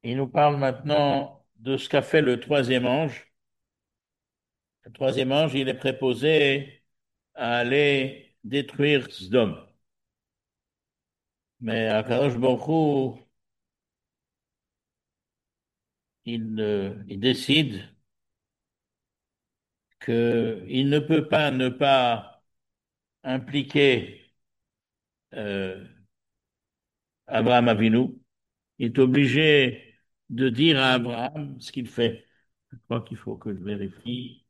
Il nous parle maintenant de ce qu'a fait le troisième ange. Le troisième ange, il est préposé à aller détruire Sodome. Mais Akadosh Baruch Hu, il décide qu'il ne peut pas ne pas impliquer euh, Abraham Avinu. Il est obligé de dire à Abraham ce qu'il fait. Je crois qu'il faut que je vérifie.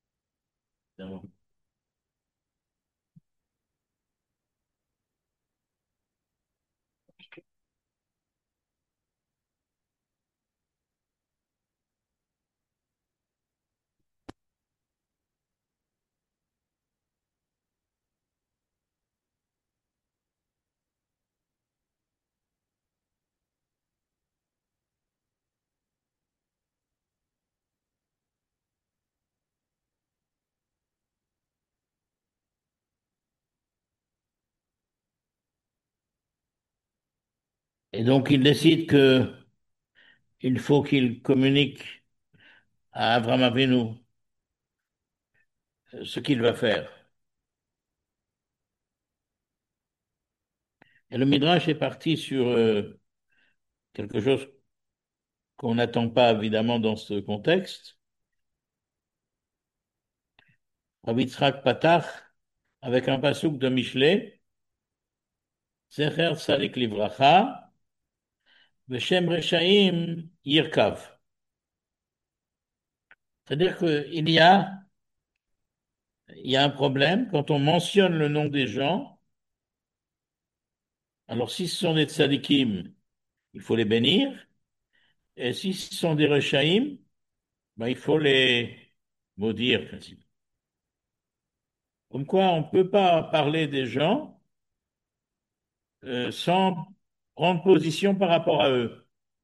Et donc, il décide que il faut qu'il communique à Abraham Avinu ce qu'il va faire. Et le Midrash est parti sur quelque chose qu'on n'attend pas évidemment dans ce contexte. Rabbi Yitzhak Patach, avec un passouk de Michelet, Zecher Tzadik Livracha, Veshem Rechaim Yirkav. C'est-à-dire qu'il y a un problème quand on mentionne le nom des gens. Alors, si ce sont des tzadikim, il faut les bénir. Et si ce sont des rechaim, ben, il faut les maudire, quasiment. Comme quoi, on ne peut pas parler des gens sans prendre position par rapport à eux.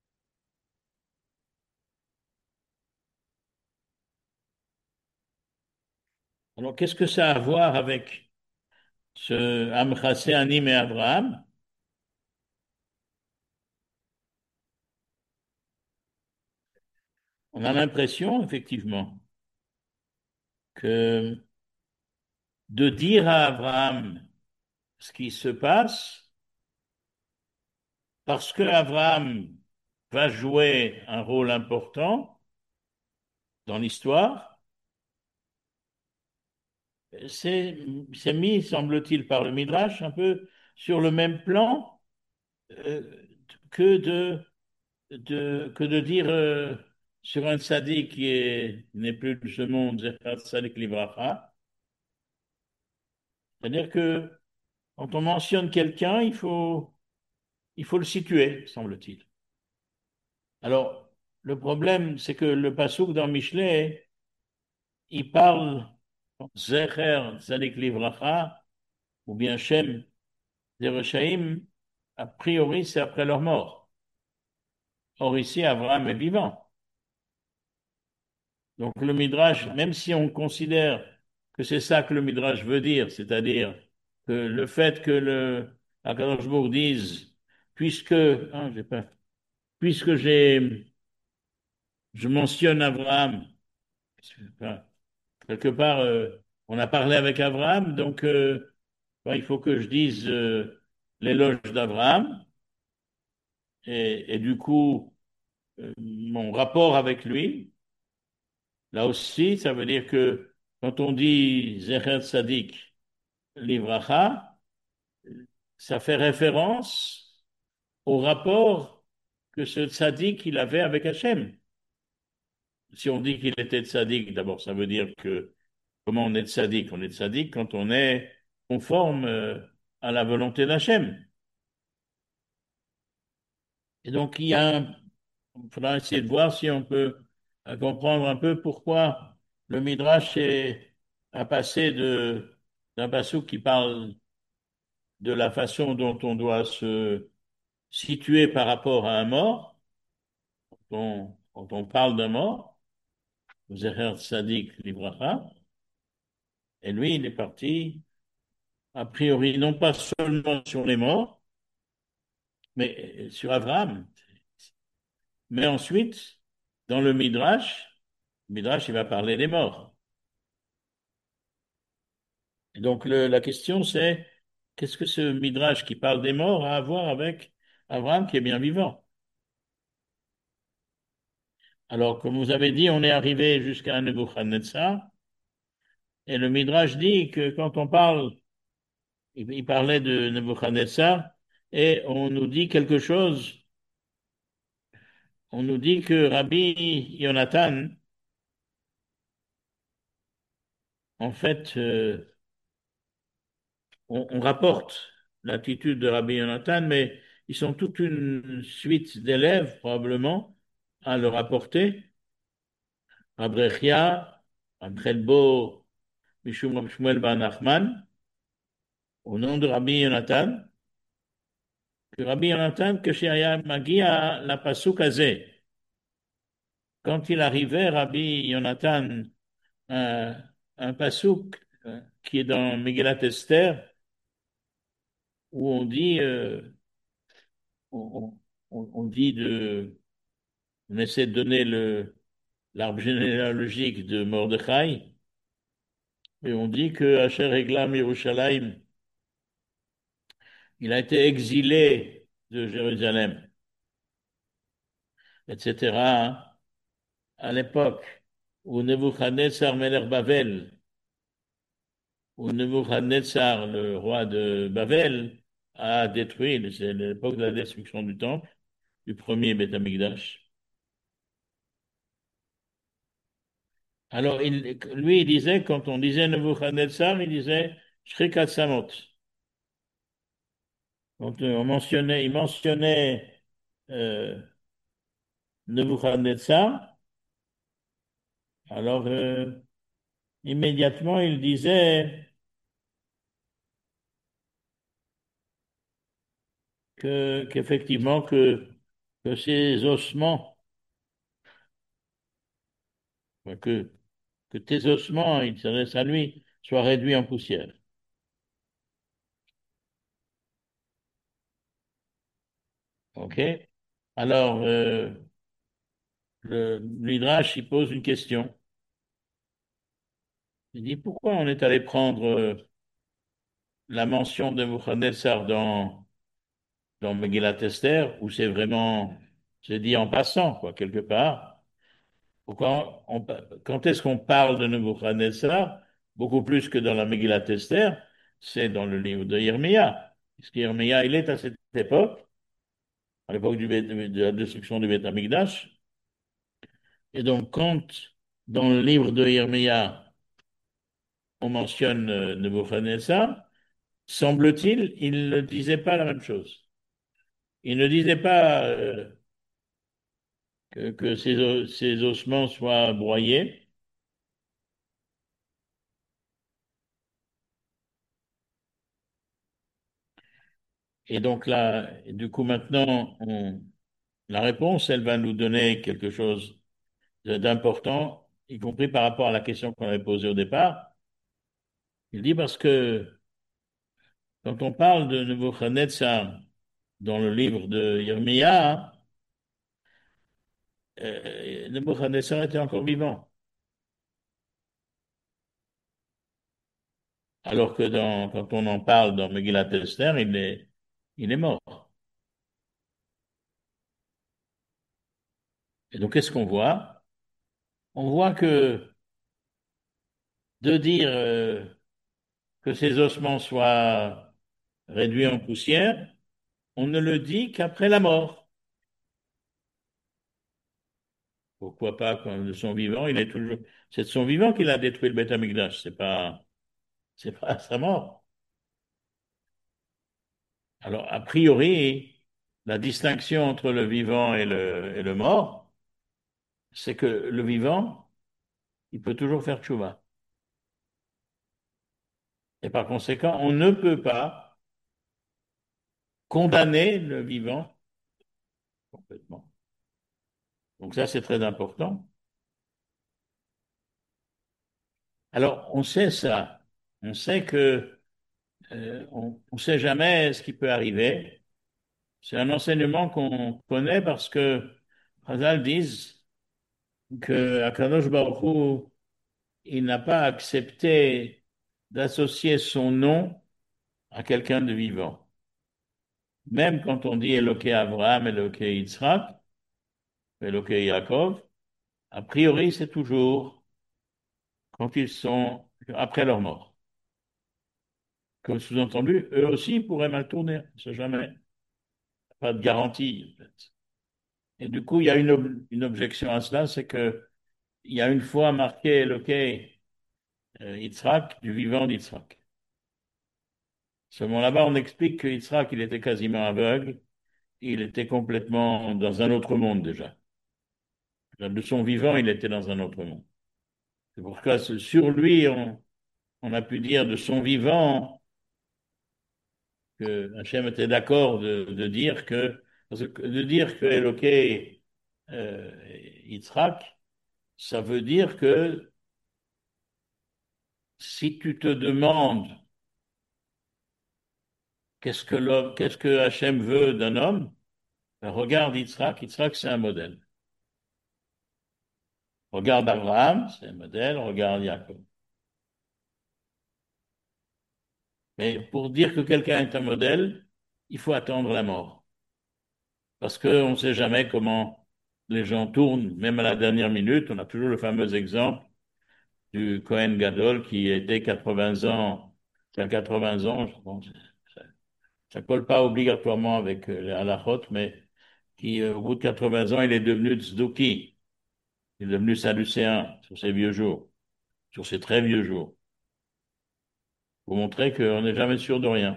Alors, qu'est-ce que ça a à voir avec ce Amchassé, Anim et Abraham? On a l'impression, effectivement, que de dire à Abraham ce qui se passe, parce que Abraham va jouer un rôle important dans l'histoire, c'est, c'est mis, semble-t-il, par le Midrash un peu sur le même plan euh, que que de dire sur un tzaddik n'est plus de ce monde, Zecher Tzadik Livracha. C'est-à-dire que quand on mentionne quelqu'un, il faut le situer, semble-t-il. Alors, le problème, c'est que le passouk dans Michelet, il parle Zecher Tzadik Livracha ou bien Shem Zerushaim, a priori, c'est après leur mort. Or, ici, Abraham est vivant. Donc le Midrash, même si on considère que c'est ça que le Midrash veut dire, c'est-à-dire que le fait que le Akadosh Baruch dise, puisque, j'ai pas, puisque je mentionne Abraham, enfin, quelque part, on a parlé avec Abraham, donc il faut que je dise l'éloge d'Abraham, et du coup, mon rapport avec lui, là aussi, ça veut dire que quand on dit Zecher Tzadik, Livracha, ça fait référence au rapport que ce tzaddik il avait avec Hachem. Si on dit qu'il était tzaddik, d'abord ça veut dire que comment on est tzaddik? On est tzaddik quand on est conforme à la volonté d'Hachem. Et donc il faudra essayer de voir si on peut comprendre un peu pourquoi le Midrash a passé d'un passouk qui parle de la façon dont on doit se situé par rapport à un mort, quand on parle d'un mort, Zecher Tzadik Livracha, et lui, il est parti, a priori, non pas seulement sur les morts, mais sur Abraham. Mais ensuite, dans le Midrash, il va parler des morts. Et donc, la question, c'est, qu'est-ce que ce Midrash qui parle des morts a à voir avec Abraham qui est bien vivant? Alors, comme vous avez dit, on est arrivé jusqu'à Nebuchadnezzar, et le Midrash dit que quand on parle, il parlait de Nebuchadnezzar, et on nous dit quelque chose, on nous dit que Rabbi Yonatan, en fait, on rapporte l'attitude de Rabbi Yonatan, mais ils sont toute une suite d'élèves, probablement, à le rapporter. Abrechia, Abchelbo, Mishum Rab Shmuel Bar Nachman, au nom de Rabbi Yonatan, que Rabbi Yonatan, que Shaya Magia, la Pasuk Azeh. Quand il arrivait, Rabbi Yonatan, un, un Pasuk qui est dans Megillat Esther, où on dit, on, on dit on essaie de donner l'arbre généalogique de Mordechai, et on dit que Asher Eglam Yerushalayim, il a été exilé de Jérusalem, etc., hein, à l'époque où Nebuchadnezzar Melech Bavel, où Nebuchadnezzar, le roi de Bavel, a détruit, c'est l'époque de la destruction du temple, du premier Beth Amikdash. Alors, lui, il disait, quand on disait Nebuchadnezzar, il disait Shrikat Samot. Quand il mentionnait euh, Nebuchadnezzar, alors immédiatement il disait qu'effectivement que ces ossements, que, que tes ossements, il s'adresse à lui, soient réduits en poussière. OK? Alors, le Midrash, il pose une question. Il dit pourquoi on est allé prendre la mention de Nebuchadnezzar dans Megillat Esther, où c'est dit en passant, quoi, quelque part. Pourquoi quand est-ce qu'on parle de Nebuchadnezzar, beaucoup plus que dans la Megillat Esther, c'est dans le livre de Irmia. Parce qu'Irmia, il est à cette époque, à l'époque de la destruction du Beth Amikdash. Et donc, quand dans le livre de Irmia, on mentionne Nebuchadnezzar, semble-t-il, il ne disait pas la même chose. Il ne disait pas que ses ossements soient broyés. Et donc là, du coup, maintenant, la réponse, elle va nous donner quelque chose d'important, y compris par rapport à la question qu'on avait posée au départ. Il dit parce que quand on parle de Nebuchadnezzar dans le livre de Irmia, Nebuchadnezzar était encore vivant, alors que quand on en parle dans Megillat Esther, il est mort. Et donc, qu'est-ce qu'on voit? On voit que de dire que ces ossements soient réduits en poussière, on ne le dit qu'après la mort. Pourquoi pas quand de son vivant, il est toujours. C'est de son vivant qu'il a détruit le Beth Amikdash, c'est pas à sa mort. Alors, a priori, la distinction entre le vivant et le mort, c'est que le vivant, il peut toujours faire tchouva. Et par conséquent, on ne peut pas condamner le vivant complètement. Donc ça, c'est très important. Alors, on sait ça. On sait que on ne sait jamais ce qui peut arriver. C'est un enseignement qu'on connaît parce que Chazal disent que Akadosh Baruch Hu, il n'a pas accepté d'associer son nom à quelqu'un de vivant. Même quand on dit Eloké Abraham, Eloké Yitzhak, Eloké Yaakov, a priori, c'est toujours quand ils sont après leur mort. Comme sous-entendu, eux aussi pourraient mal tourner, on ne sait jamais. Pas de garantie, en fait. Et du coup, il y a une objection à cela, c'est que il y a une fois marqué Eloké Yitzhak, du vivant d'Yitzhak. Seulement là-bas, on explique que Yitzhak, il était quasiment aveugle, il était complètement dans un autre monde déjà. De son vivant, il était dans un autre monde. C'est pourquoi sur lui, on a pu dire de son vivant que Hachem était d'accord de dire que, parce que de dire que Eloké euh, Yitzhak, ça veut dire que si tu te demandes qu'est-ce que Hachem veut d'un homme, ben regarde Yitzhak, Yitzhak c'est un modèle. Regarde Abraham, c'est un modèle, regarde Jacob. Mais pour dire que quelqu'un est un modèle, il faut attendre la mort. Parce qu'on ne sait jamais comment les gens tournent, même à la dernière minute. On a toujours le fameux exemple du Cohen Gadol qui était 80 ans, qui a 80 ans, bon, ça ne colle pas obligatoirement avec les halachot, mais qui, au bout de 80 ans, il est devenu tzduki, il est devenu sadducéen sur ses vieux jours, sur ses très vieux jours, pour montrer qu'on n'est jamais sûr de rien.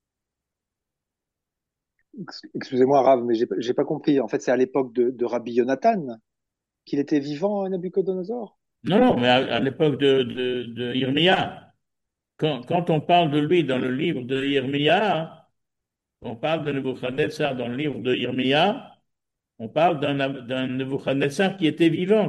Excusez-moi, Rav, mais j'ai pas compris. En fait, c'est à l'époque de Rabbi Yonatan qu'il était vivant, Nabucodonosor? Non, non, mais à l'époque de Irmia, quand on parle de lui dans le livre de Irmia, on parle de Nebuchadnezzar dans le livre de Irmia, on parle d'un Nebuchadnezzar qui était vivant.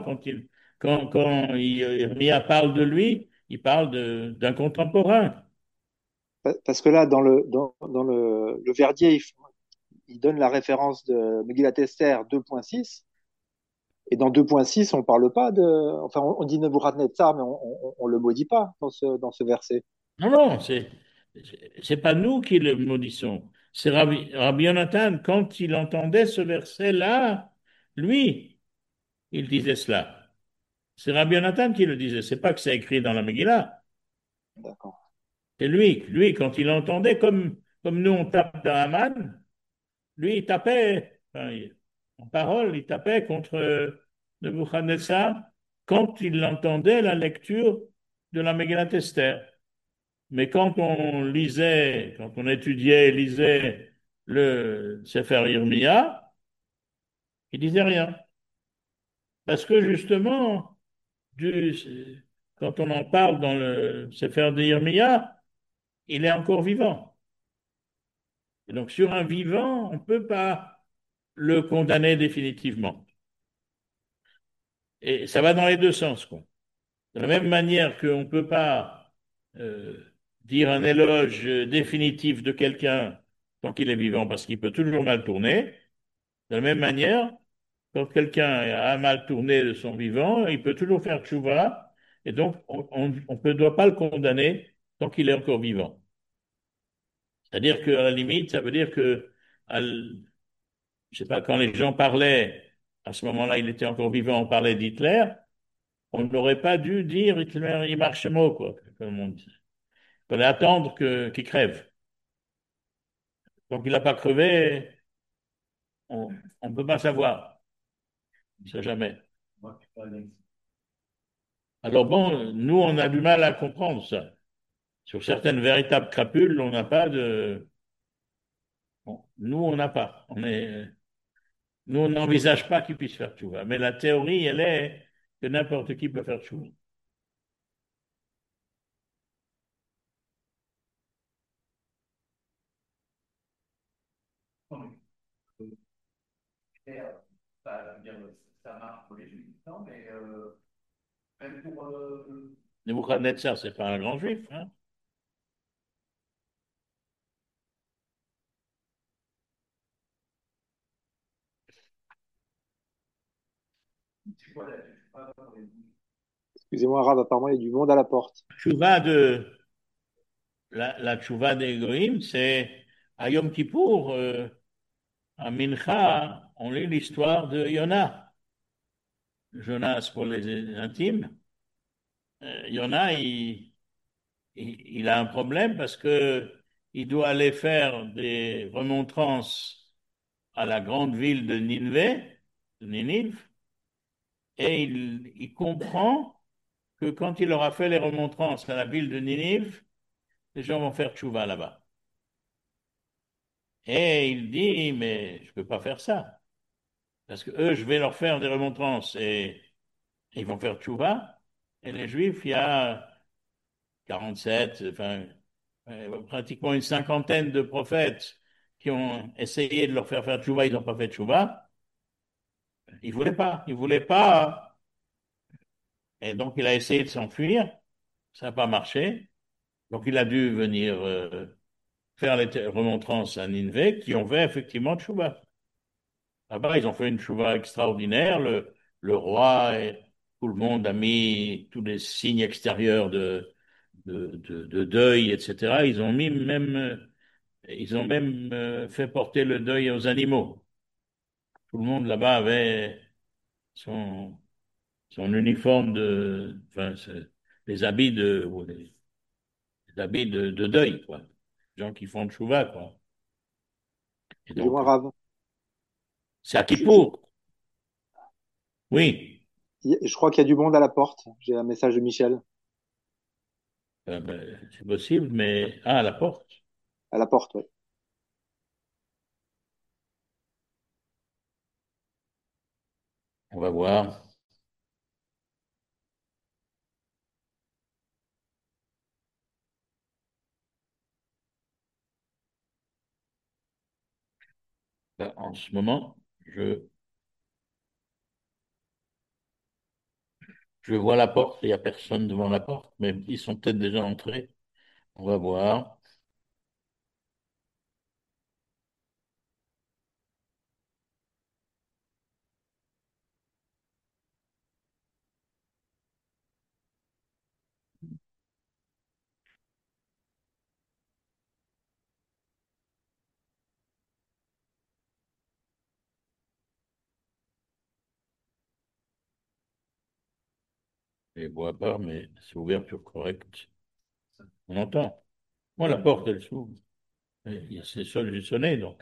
Irmia parle de lui, il parle d'un contemporain. Parce que là, dans le Verdier, il donne la référence de Megillat Esther 2.6. Et dans 2.6, on parle pas de, enfin, on dit Nebuchadnezzar, mais on le maudit pas dans ce verset. Non, non, c'est pas nous qui le maudissons. C'est Rabbi Yonatan, quand il entendait ce verset-là, lui, il disait cela. C'est Rabbi Yonatan qui le disait. C'est pas que c'est écrit dans la Megillah. D'accord. C'est lui, quand il entendait, comme nous on tape dans Haman, lui, il tapait, enfin, en parole, il tapait contre Nebuchadnezzar quand il entendait la lecture de la Megillat Esther. Mais quand on étudiait et lisait le Sefer Yirmiyah, il disait rien. Parce que justement, quand on en parle dans le Sefer de Yirmiyah, il est encore vivant. Et donc, sur un vivant, on ne peut pas le condamner définitivement. Et ça va dans les deux sens, quoi. De la même manière qu'on ne peut pas euh, dire un éloge définitif de quelqu'un tant qu'il est vivant, parce qu'il peut toujours mal tourner, de la même manière, quand quelqu'un a mal tourné de son vivant, il peut toujours faire tchouva, et donc on ne doit pas le condamner tant qu'il est encore vivant. C'est-à-dire qu'à la limite, ça veut dire que, je sais pas, quand les gens parlaient, à ce moment-là, il était encore vivant, on parlait d'Hitler, on n'aurait pas dû dire Hitler, il marche mot, quoi, comme on dit. Il fallait attendre qu'il crève. Donc il n'a pas crevé, on ne peut pas savoir, on ne sait jamais. Alors bon, nous, on a du mal à comprendre ça. Sur certaines véritables crapules, on n'a pas de... bon, nous, on n'a pas. Nous, on n'envisage pas qu'il puisse faire tchouva. Mais la théorie, elle est que n'importe qui peut faire tchouva. Nebuchadnezzar, c'est pas un grand juif, hein. Excusez-moi, Rav, apparemment, il y a du monde à la porte. Tchouva la tchouva des Goïm, c'est à Yom Kippour, à Mincha, on lit l'histoire de Yona. Jonas pour les intimes. Yona, il a un problème parce que il doit aller faire des remontrances à la grande ville de Ninive, et il comprend que quand il aura fait les remontrances à la ville de Ninive, les gens vont faire tchouva là-bas. Et il dit, mais je ne peux pas faire ça. Parce que eux, je vais leur faire des remontrances et ils vont faire tchouva. Et les Juifs, il y a 47, enfin, pratiquement une cinquantaine de prophètes qui ont essayé de leur faire tchouva, ils n'ont pas fait tchouva. Ils ne voulaient pas, ils ne voulaient pas. Et donc, il a essayé de s'enfuir. Ça n'a pas marché. Donc, il a dû venir faire les remontrances à Nineveh qui ont fait effectivement tchouva. Là-bas, ils ont fait une chouva extraordinaire. Le roi et tout le monde a mis tous les signes extérieurs de deuil, etc. Ils ont même fait porter le deuil aux animaux. Tout le monde là-bas avait son, son uniforme enfin, les habits les habits de deuil, quoi. Les gens qui font de chouva, quoi. Et Excusez-moi, donc, Rav. c'est à Je, je- Kippour. Oui. je crois qu'il y a du monde à la porte. J'ai un message de Michel C'est possible, mais à la porte. à la porte, ouais. On va voir. Là, en ce moment, je vois la porte, il n'y a personne devant la porte, mais ils sont peut-être déjà entrés. On va voir. Je ne vois pas, mais c'est ouverture correcte. On entend. Moi, la porte, elle s'ouvre. C'est seul, j'ai sonné, donc.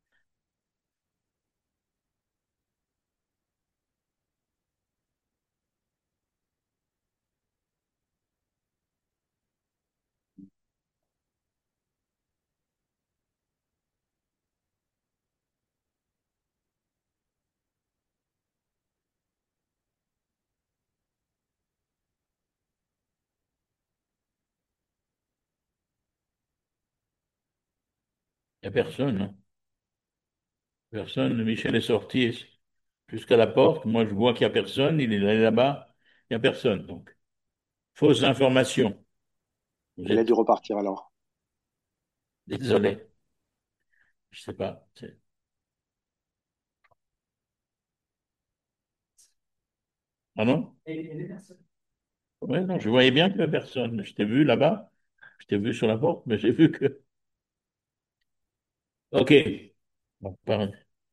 Il n'y a personne, hein. Personne. Michel est sorti jusqu'à la porte. Moi, je vois qu'il n'y a personne. Il est allé là-bas. Il n'y a personne. Donc, fausse information. Vous Elle a dû êtes repartir alors. désolé. Je ne sais pas. Ah non? Ouais, non, je voyais bien qu'il n'y avait personne. Je t'ai vu là-bas. Je t'ai vu sur la porte, mais j'ai vu que. OK. Bon, pareil.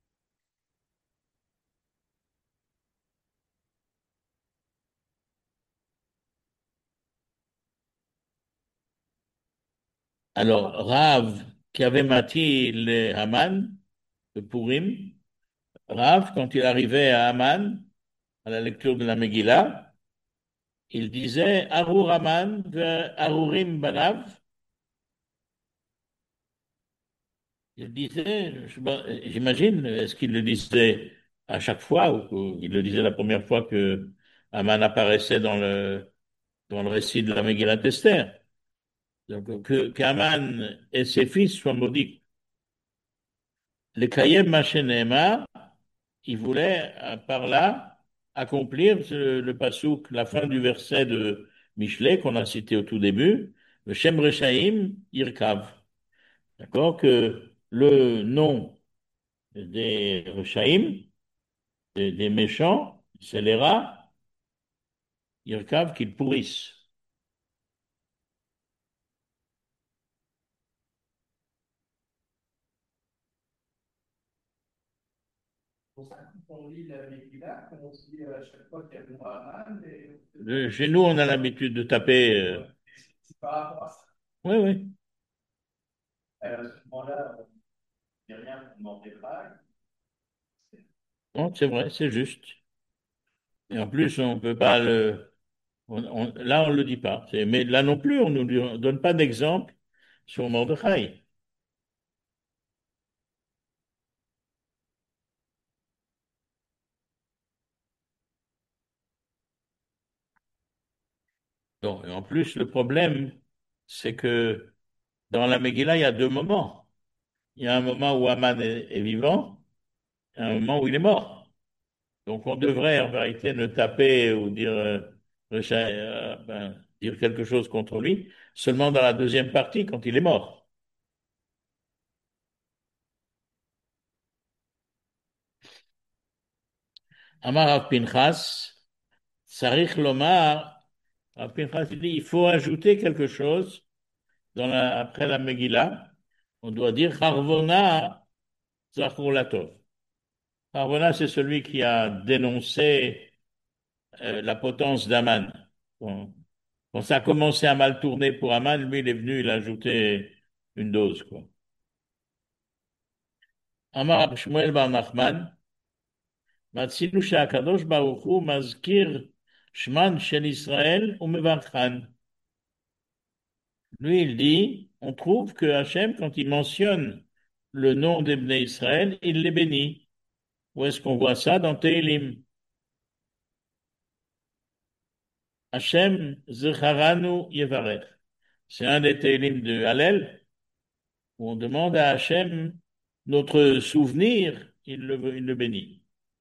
Alors, Rav, qui avait mâti les Haman, de Purim, Rav, quand il arrivait à Haman, à la lecture de la Megillah, il disait Arur Haman Arurim Banav. Il disait, j'imagine, est-ce qu'il le disait à chaque fois ou il le disait la première fois que Haman apparaissait dans le récit de la Megillah Esther? Donc, qu'Aman et ses fils soient maudits. Le Kayem Machenema, il voulait par là accomplir le pasouk, la fin du verset de Michelet qu'on a cité au tout début, le Shem Rechaim Irkav. D'accord? Que le nom des Rechaim, des méchants, c'est les rats, Irkav, qu'ils pourrissent. Pour ça, quand on lit la Megillah, comme on se dit à chaque fois qu'il y a le mot Haman, et Chez nous, on a l'habitude de taper. c'est par rapport à ça. Oui, oui. À ce moment-là, on ne dit rien pour demander pas. Non, c'est vrai, c'est juste. Et en plus, on peut pas le. Là, on ne le dit pas. Mais là non plus, on ne nous donne pas d'exemple sur Mordechai. Donc, et en plus, le problème, c'est que dans la Megillah, il y a deux moments. Il y a un moment où Haman est vivant et un moment où il est mort. Donc, on devrait en vérité ne taper ou dire, dire quelque chose contre lui seulement dans la deuxième partie, quand il est mort. Amar Rav Pinchas, Sarich Lomar, Rav Pinchas il dit, il faut ajouter quelque chose après la Megillah. On doit dire Harvona Zachor Latov. Harvona, c'est celui qui a dénoncé la potence d'Aman. Bon, quand ça a commencé à mal tourner pour Aman, lui, il est venu, il a ajouté une dose, quoi. Amar Rab Shmuel bar Nachman, Matzinu she'akadosh baruch hu mazkir shman shel Israël umevarchan. Lui, il dit, on trouve que Hachem, quand il mentionne le nom d'Ebné Israël, il les bénit. Où est-ce qu'on voit ça? Dans Tehillim. Hachem zecharanu yevarech. C'est un des Tehillim de Hallel, où on demande à Hachem notre souvenir, il le bénit.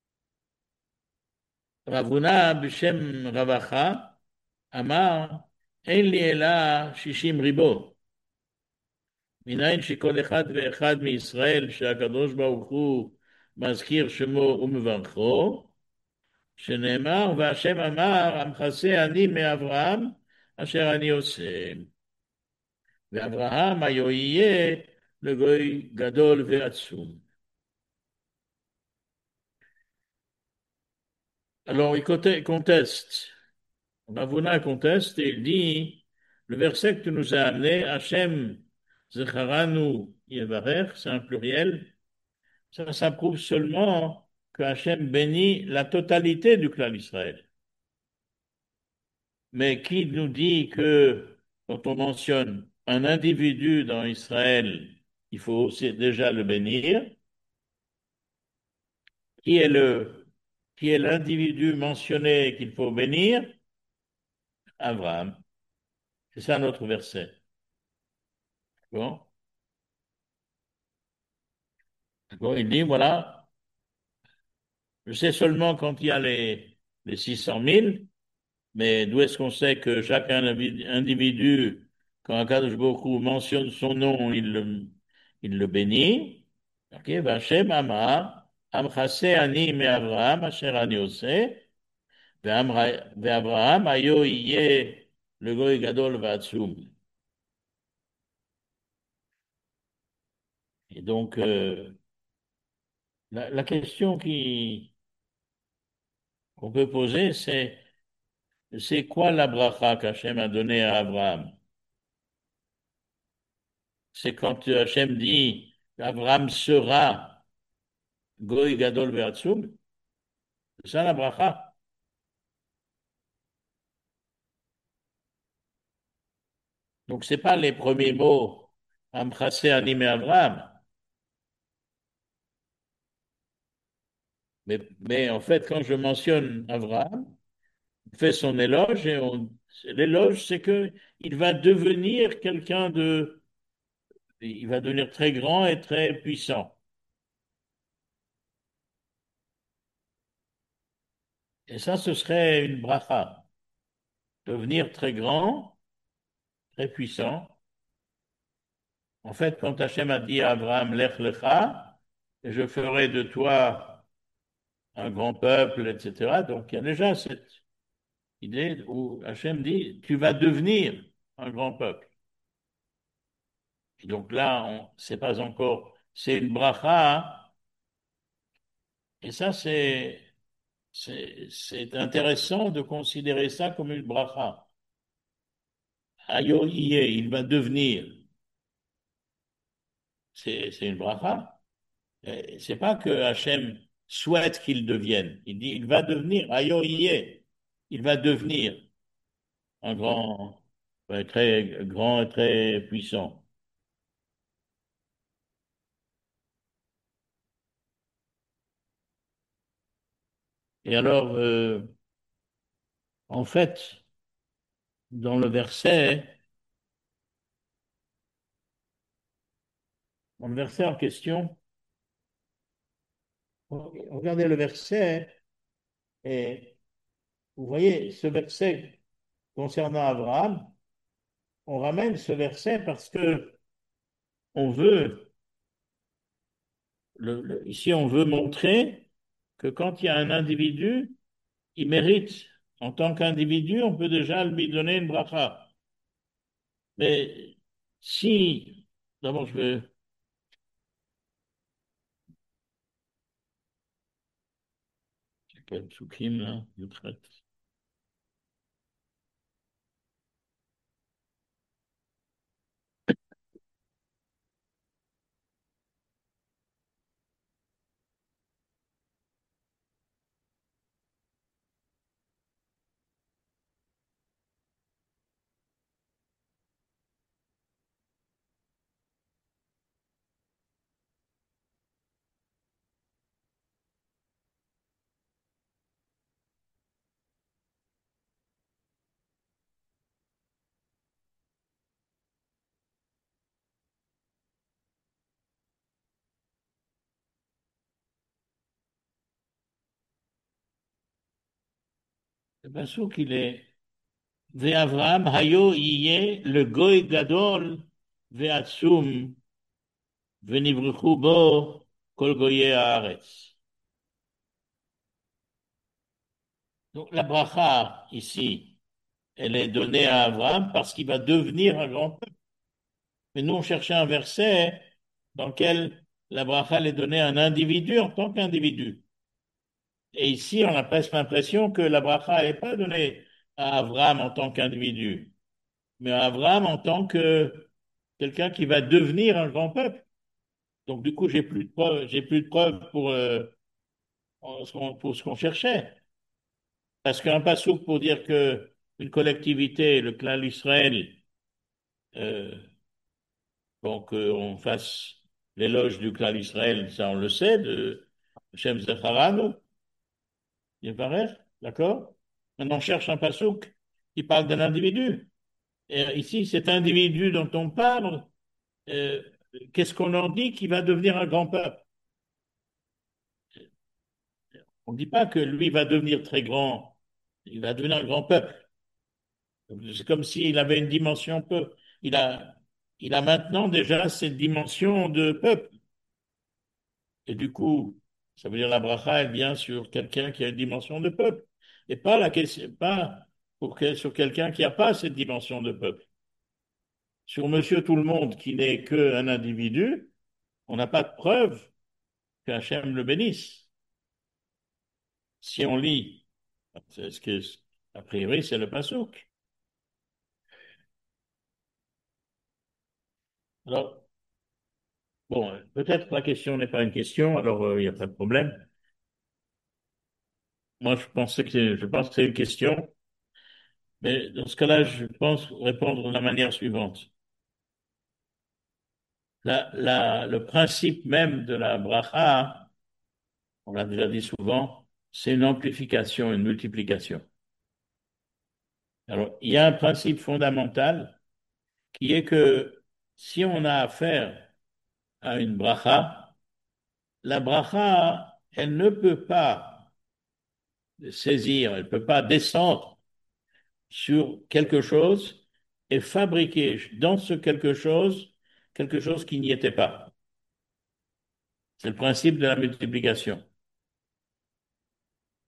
Ravuna Bishem Ravacha Amar En li ela shishim ribo. מניין שכל אחד ואחד מישראל שהקדוש ברוך הוא מזכיר שמו ומברכו, שנאמר והשם אמר המכסה אני מאברהם אשר אני עושה. ואברהם היו יהיה לגוי גדול ועצום. Alors il conteste, Ravuna conteste et il dit, le verset que tu nous as amené, Hachem Zecharanu Yevarer, c'est un pluriel, ça prouve seulement que Hachem bénit la totalité du clan d'Israël. Mais qui nous dit que quand on mentionne un individu dans Israël, il faut aussi déjà le bénir? Qui est qui est l'individu mentionné qu'il faut bénir? Abraham. C'est ça notre verset. Bon. Bon, il dit, voilà, je sais seulement quand il y a les 600 000. Mais d'où est-ce qu'on sait que chaque individu, quand Akadosh Baruch Hu mentionne son nom, il le bénit? Ok, Vachem Amar, Amchase ani me Avraham, asher ani oseh, ve'Avraham ayo yeh le goy gadol va'atzum. Et donc, la question qu'on peut poser, c'est quoi la bracha qu'Hachem a donnée à Abraham? C'est quand Hachem dit qu'Abraham sera Goy Gadol Ve'atzum, c'est ça la bracha. Donc, c'est pas les premiers mots, Amchasé, Anim et Abraham. Mais en fait, quand je mentionne Abraham, on fait son éloge et l'éloge, c'est que il va devenir il va devenir très grand et très puissant. Et ça, ce serait une bracha. Devenir très grand, très puissant. En fait, quand Hachem a dit à Abraham, Lech lecha, et je ferai de toi un grand peuple, etc. Donc il y a déjà cette idée où Hachem dit, tu vas devenir un grand peuple. Et donc là, on c'est pas encore, c'est une bracha, et ça c'est intéressant de considérer ça comme une bracha. Ayo il va devenir, c'est une bracha. C'est pas que Hachem souhaite qu'il devienne. Il dit, il va devenir, ayo il va devenir un grand, très grand et très puissant. Et alors, en fait, dans dans le verset en question, regardez le verset et vous voyez ce verset concernant Abraham, on ramène ce verset parce que on veut, ici on veut montrer que quand il y a un individu, il mérite, en tant qu'individu, on peut déjà lui donner une bracha. Mais si, d'abord je vais, quel psukim là, je traite. Le pasuk il est Ve'Avraham hayo yeh le goy gadol ve'atzum ve'nivruchu bo kol goyei haaretz. Donc la bracha ici, elle est donnée à Abraham parce qu'il va devenir un grand peuple. Mais nous on cherchait un verset dans lequel la bracha elle est donnée à un individu en tant qu'individu. Et ici on a presque l'impression que la bracha n'est pas donnée à Abraham en tant qu'individu, mais à Abraham en tant que quelqu'un qui va devenir un grand peuple. Donc, du coup, j'ai plus de preuves pour ce qu'on cherchait. Parce qu'un passouk pour dire que une collectivité, le clan d'Israël, euh, donc on fasse l'éloge du clan d'Israël, ça on le sait, de Shem Zacharanu, il paraît, d'accord? Maintenant, on cherche un passouk qui parle d'un individu. Et ici, cet individu dont on parle, euh, qu'est-ce qu'on en dit qui va devenir un grand peuple? On ne dit pas que lui va devenir très grand, il va devenir un grand peuple. C'est comme s'il avait une dimension peu. Il a, il a maintenant déjà cette dimension de peuple. Et du coup, ça veut dire la bracha, elle vient sur quelqu'un qui a une dimension de peuple. Et pas la question, pas sur quelqu'un qui n'a pas cette dimension de peuple. Sur monsieur tout le monde qui n'est qu'un individu, on n'a pas de preuve qu'Hachem le bénisse. Si on lit, c'est ce que, a priori, c'est le passouk. Alors, bon, peut-être la question n'est pas une question, alors il n'y a pas de problème. Moi, je pense que c'est une question, mais dans ce cas-là, je pense répondre de la manière suivante. Le principe même de la bracha, on l'a déjà dit souvent, c'est une amplification, une multiplication. Alors, il y a un principe fondamental qui est que si on a affaire à une bracha, la bracha, elle ne peut pas saisir, elle ne peut pas descendre sur quelque chose et fabriquer dans ce quelque chose qui n'y était pas. C'est le principe de la multiplication.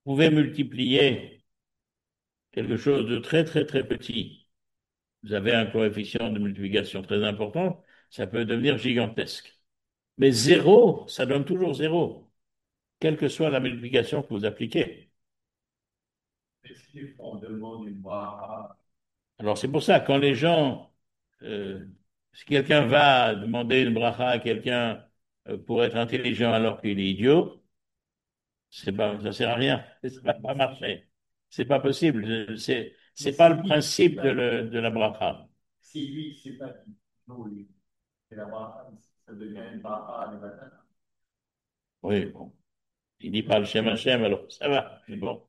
pouvez multiplier quelque chose de très, très, très petit. Vous avez un coefficient de multiplication très important, ça peut devenir gigantesque. Mais zéro, ça donne toujours zéro, quelle que soit la multiplication que vous appliquez. Mais si on demande une bracha, Alors c'est pour ça, quand les gens, si quelqu'un va demander une bracha à quelqu'un pour être intelligent alors qu'il est idiot, c'est pas, ça sert à rien, ça va pas marcher. C'est pas possible, mais c'est pas si le lui, c'est principe pas, de la bracha. si lui, c'est pas du tout, lui, c'est la bracha, ça devient une bracha le matin. Oui, bon, il dit pas le Shem Hashem, alors ça va, mais bon.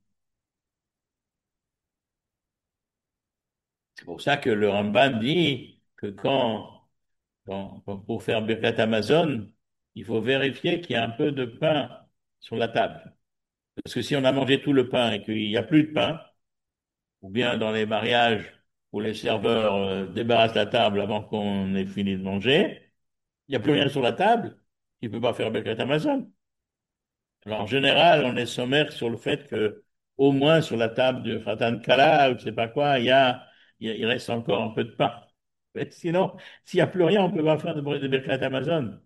C'est pour ça que le Ramban dit que pour faire Birkat Amazon, il faut vérifier qu'il y a un peu de pain sur la table. Parce que si on a mangé tout le pain et qu'il n'y a plus de pain, ou bien dans les mariages où les serveurs débarrassent la table avant qu'on ait fini de manger, il n'y a plus rien sur la table, il ne peut pas faire Birkat Amazon. Alors en général, on est sommaire sur le fait que au moins sur la table de Khatan Kala ou je sais pas quoi, il reste encore un peu de pain. Mais sinon, s'il n'y a plus rien, on ne peut pas faire de Birkat Amazon.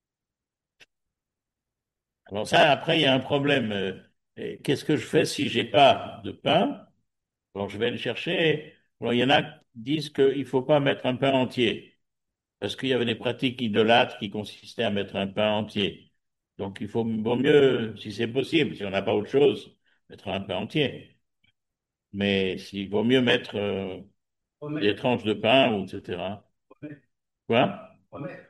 Alors ça, après, il y a un problème. Et qu'est-ce que je fais si j'ai pas de pain? Alors je vais le chercher. Alors, il y en a qui disent qu'il ne faut pas mettre un pain entier, parce qu'il y avait des pratiques idolâtres qui consistaient à mettre un pain entier. Donc vaut mieux, si c'est possible, si on n'a pas autre chose, mettre un pain entier. Mais s'il vaut mieux mettre des Omet, tranches de pain, ou etc. omet, Quoi? omet.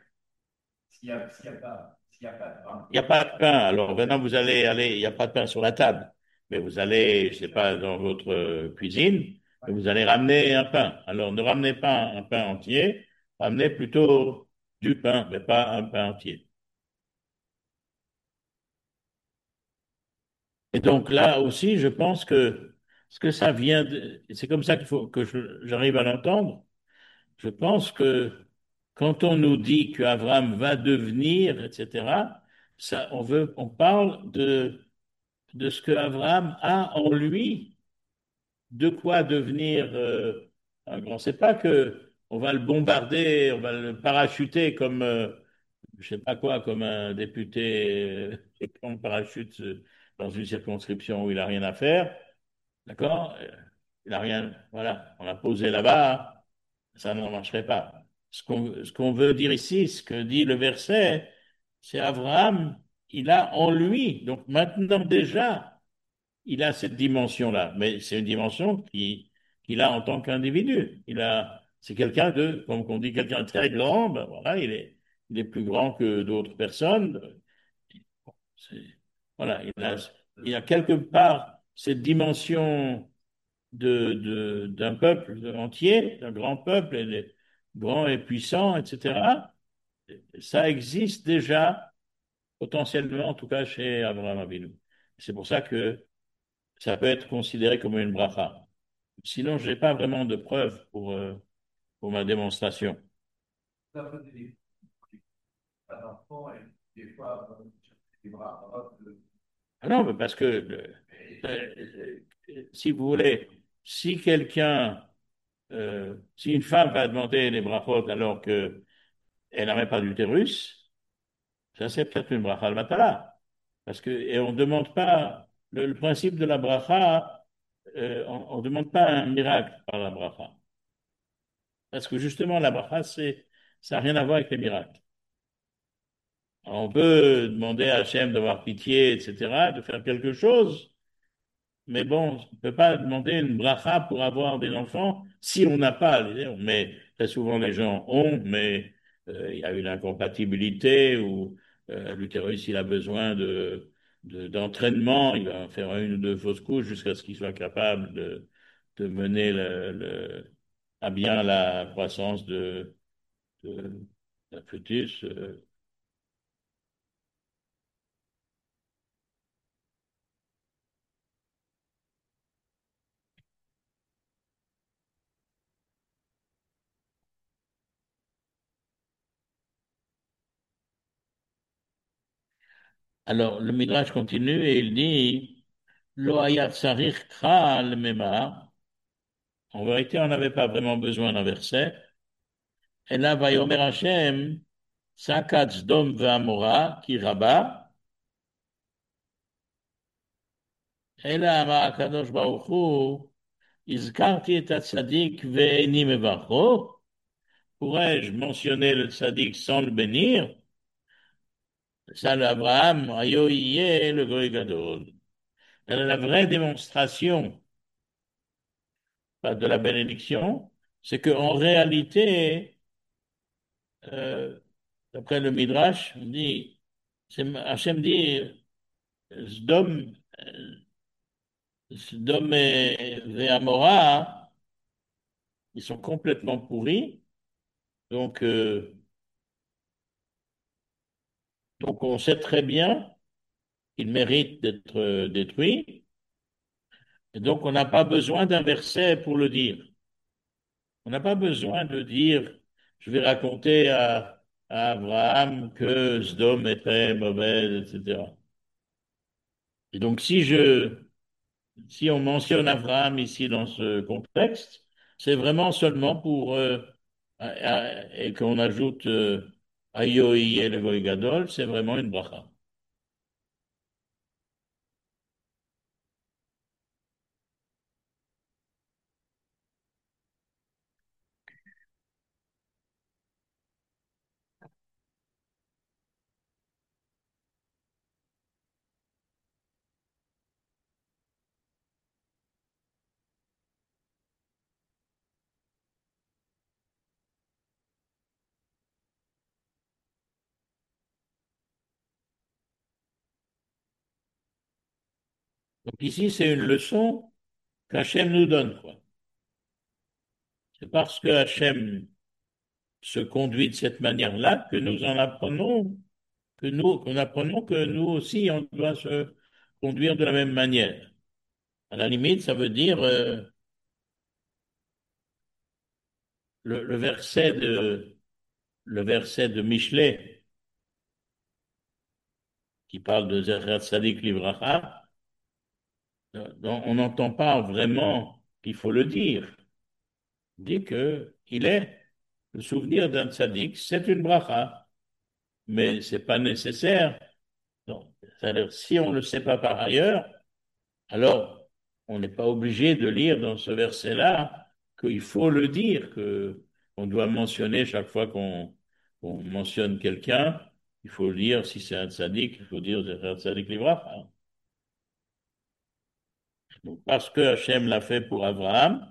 S'il y a pas de pain, Il n'y a pas de pain. Alors maintenant, vous allez aller, il n'y a pas de pain sur la table. Mais vous allez, je sais pas, dans votre cuisine, et vous allez ramener un pain. Alors ne ramenez pas un pain entier, ramenez plutôt du pain, mais pas un pain entier. Et donc là aussi, je pense que ce que ça vient de, c'est comme ça qu'il faut que j'arrive à l'entendre. Je pense que quand on nous dit qu'Abraham va devenir, etc., ça, on parle de ce que Abraham a en lui, de quoi devenir un grand. C'est pas que on va le bombarder, on va le parachuter comme, je sais pas quoi, comme un député qui prend le parachute dans une circonscription où il a rien à faire, d'accord? Il a rien, voilà, on l'a posé là-bas, ça ne marcherait pas. Ce qu'on veut dire ici, ce que dit le verset, c'est Abraham, il a en lui, donc maintenant déjà, il a cette dimension-là, mais c'est une dimension qu'il a en tant qu'individu. C'est quelqu'un de, comme on dit, quelqu'un de très grand, ben voilà, il est plus grand que d'autres personnes. C'est- voilà, il a quelque part cette dimension d'un peuple entier, d'un grand peuple, grand et puissant, etc. Ça existe déjà, potentiellement, en tout cas chez Abraham Avinu. C'est pour ça que ça peut être considéré comme une bracha. Sinon, je n'ai pas vraiment de preuves pour ma démonstration. ça peut être pas d'enfant et des fois, des bras. Ah non, mais parce que, si vous voulez, si quelqu'un, si une femme va demander des brachot alors qu'elle n'avait pas d'utérus, ça c'est peut-être une bracha al-matala. Parce que, et on ne demande pas, le principe de la bracha, on ne demande pas un miracle par la bracha. Parce que justement, la bracha, ça n'a rien à voir avec les miracles. Alors, on peut demander à Hachem d'avoir pitié, etc., de faire quelque chose, mais bon, on ne peut pas demander une bracha pour avoir des enfants si on n'a pas. Mais très souvent, les gens ont, mais il y a une incompatibilité ou l'utérus, il a besoin d'entraînement, il va faire une ou deux fausses couches jusqu'à ce qu'il soit capable de mener à bien la croissance de d'un fœtus. Alors, le Midrash continue et il dit, Lo hayat sarich kra al memar. En vérité, on n'avait pas vraiment besoin d'un verset. Et là, Vayomer Hashem, Sakat Sdom ve'Amora, ki rabba. Et là, Amar Akadosh Baruch Hu, Izkarti et Tzadik ve'eni mevarcho. Pourrais-je mentionner le tzaddik sans le bénir? Ça, l'Abraham, Ayo Iye, le Goy Gadol. La vraie démonstration pas de la bénédiction, c'est qu'en réalité, euh, d'après le Midrash, on dit, Hachem dit, Sdom, Sdom et Amora, ils sont complètement pourris, donc, donc on sait très bien qu'ils méritent d'être détruits, et donc on n'a pas besoin d'un verset pour le dire. On n'a pas besoin de dire, je vais raconter à Abraham que Sdom est très mauvaise, etc. Et donc, si on mentionne Abraham ici dans ce contexte, c'est vraiment seulement pour, et qu'on ajoute Ayoï et le Goy Gadol, c'est vraiment une bracha. Donc ici, c'est une leçon qu'Hachem nous donne, quoi. C'est parce que Hachem se conduit de cette manière-là que nous en apprenons, qu'on apprenons que nous aussi, on doit se conduire de la même manière. À la limite, ça veut dire le le verset de Michelet qui parle de Zecher Tzadik Livracha, on n'entend pas vraiment qu'il faut le dire. On dit que il est le souvenir d'un tzaddik, c'est une bracha, mais c'est pas nécessaire. Donc, c'est-à-dire, si on ne le sait pas par ailleurs, alors on n'est pas obligé de lire dans ce verset-là qu'il faut le dire, que on doit mentionner chaque fois qu'on mentionne quelqu'un, il faut dire si c'est un tzaddik, il faut dire Zecher Tzadik Livracha. Donc, parce que Hachem l'a fait pour Abraham,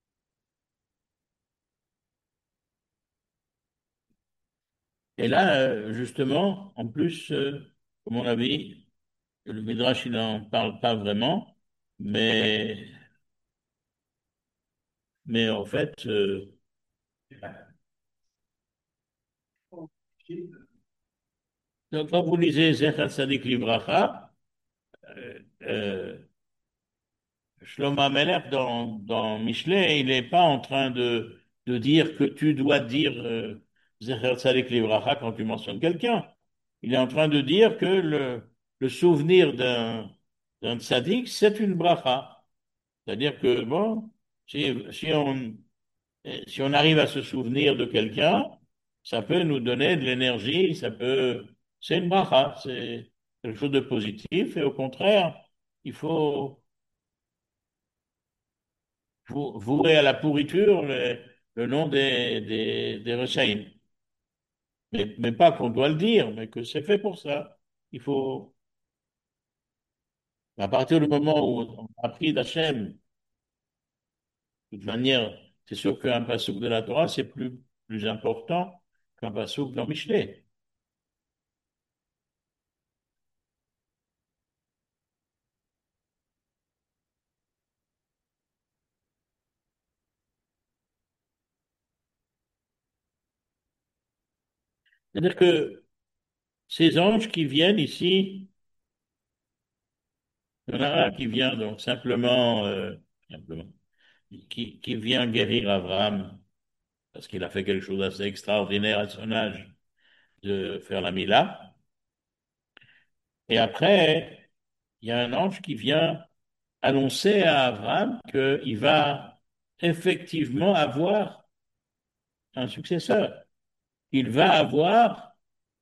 et là, justement, en plus, comme on l'a vu, le Midrash, il n'en parle pas vraiment, mais, mais en fait, donc, quand vous lisez Zecher Tzadik Livracha, euh, euh, Shlomo HaMelech dans Michelet, il n'est pas en train de dire que tu dois dire Zecher Tzadik Livracha quand tu mentionnes quelqu'un. Il est en train de dire que le souvenir d'un tzaddik, c'est une bracha. C'est-à-dire que, bon, si on arrive à se souvenir de quelqu'un, ça peut nous donner de l'énergie, c'est une bracha, c'est quelque chose de positif, et au contraire, il faut vouer à la pourriture le nom des Rechaïm. Mais pas qu'on doit le dire, mais que c'est fait pour ça. Il faut, à partir du moment où on a appris d'Hachem, de toute manière, c'est sûr qu'un passouk de la Torah, c'est plus important qu'un passouk dans Michelet. C'est-à-dire que ces anges qui viennent ici, il y en a un qui vient donc simplement, qui vient guérir Abraham, parce qu'il a fait quelque chose d'assez extraordinaire à son âge, de faire la Mila. Et après, il y a un ange qui vient annoncer à Abraham qu'il va effectivement avoir un successeur. Il va avoir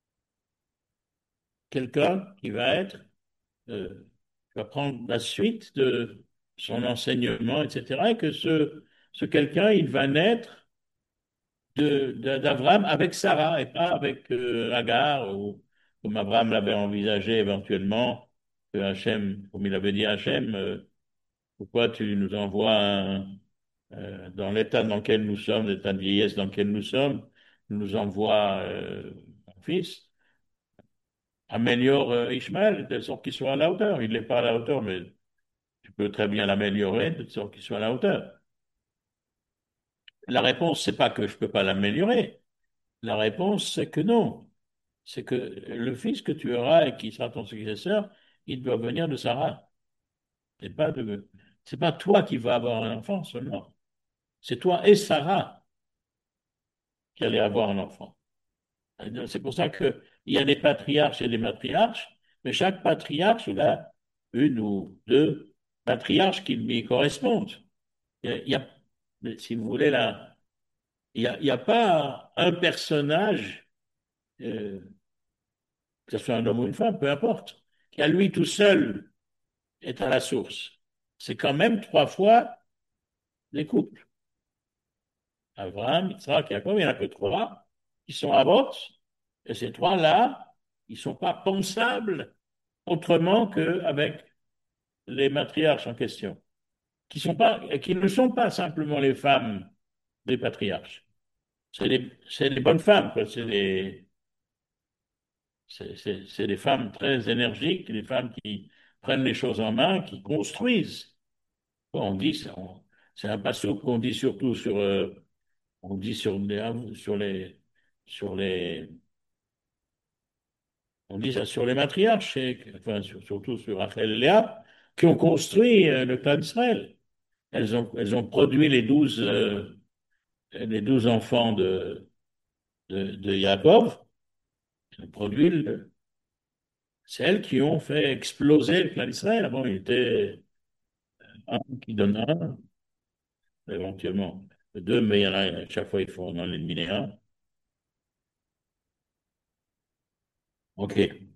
quelqu'un qui va être, qui va prendre la suite de son enseignement, etc. Et que ce quelqu'un, il va naître d'Abraham avec Sarah et pas avec Agar, ou comme Abraham l'avait envisagé éventuellement, que Hachem, comme il avait dit à Hachem, pourquoi tu nous envoies dans l'état dans lequel nous sommes, l'état de vieillesse dans lequel nous sommes, tu nous envoies un fils, améliore Ishmaël de telle sorte qu'il soit à la hauteur. Il n'est pas à la hauteur, mais tu peux très bien l'améliorer de telle sorte qu'il soit à la hauteur. La réponse, c'est pas que je peux pas l'améliorer. La réponse, c'est que non. C'est que le fils que tu auras et qui sera ton successeur, il doit venir de Sarah. C'est pas toi qui vas avoir un enfant seulement. C'est toi et Sarah qui allez avoir un enfant. C'est pour ça qu'il y a des patriarches et des matriarches, mais chaque patriarche, il a une ou deux patriarches qui lui correspondent. Il y a, si vous voulez, là, il y a pas un personnage, euh, que ce soit un homme ou une femme, peu importe, qui à lui tout seul est à la source. C'est quand même trois fois les couples. Abraham, Isaac et Jacob, il n'y en a que trois qui sont à vote, et ces trois-là, ils ne sont pas pensables autrement qu'avec les matriarches en question, qui ne sont pas simplement les femmes des patriarches. C'est des bonnes femmes, quoi. C'est des femmes très énergiques, des femmes qui prennent les choses en main, qui construisent. Bon, on dit, c'est un passage qu'on dit surtout sur, on dit sur les, on dit ça sur les matriarches, enfin, surtout sur Rachel et Léa, qui ont construit le clan d'Israël. Elles ont produit les 12 enfants de Jacob. Elles ont produit c'est elles qui ont fait exploser le clan d'Israël. Bon, il était un qui donne un, éventuellement deux, mais il y en a, à chaque fois, il faut en éliminer un. OK.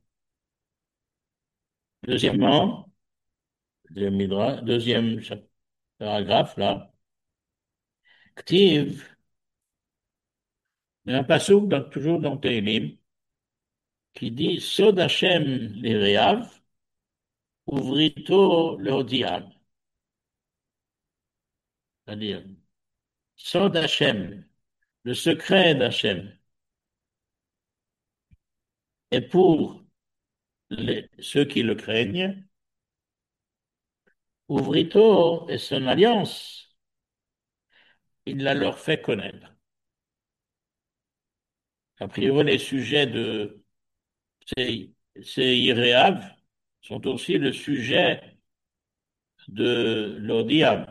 Deuxièmement, deuxième paragraphe, là, Ktiv, il y a un passage toujours dans Tehillim qui dit Sod Hashem l'Ireav, ouvrito leodiam. C'est-à-dire, Sod Hashem, le secret d'Hachem, est pour ceux qui le craignent, ouvrito et son alliance, il la leur fait connaître. A priori, les sujets de ces Iréav sont aussi le sujet de l'Odiam.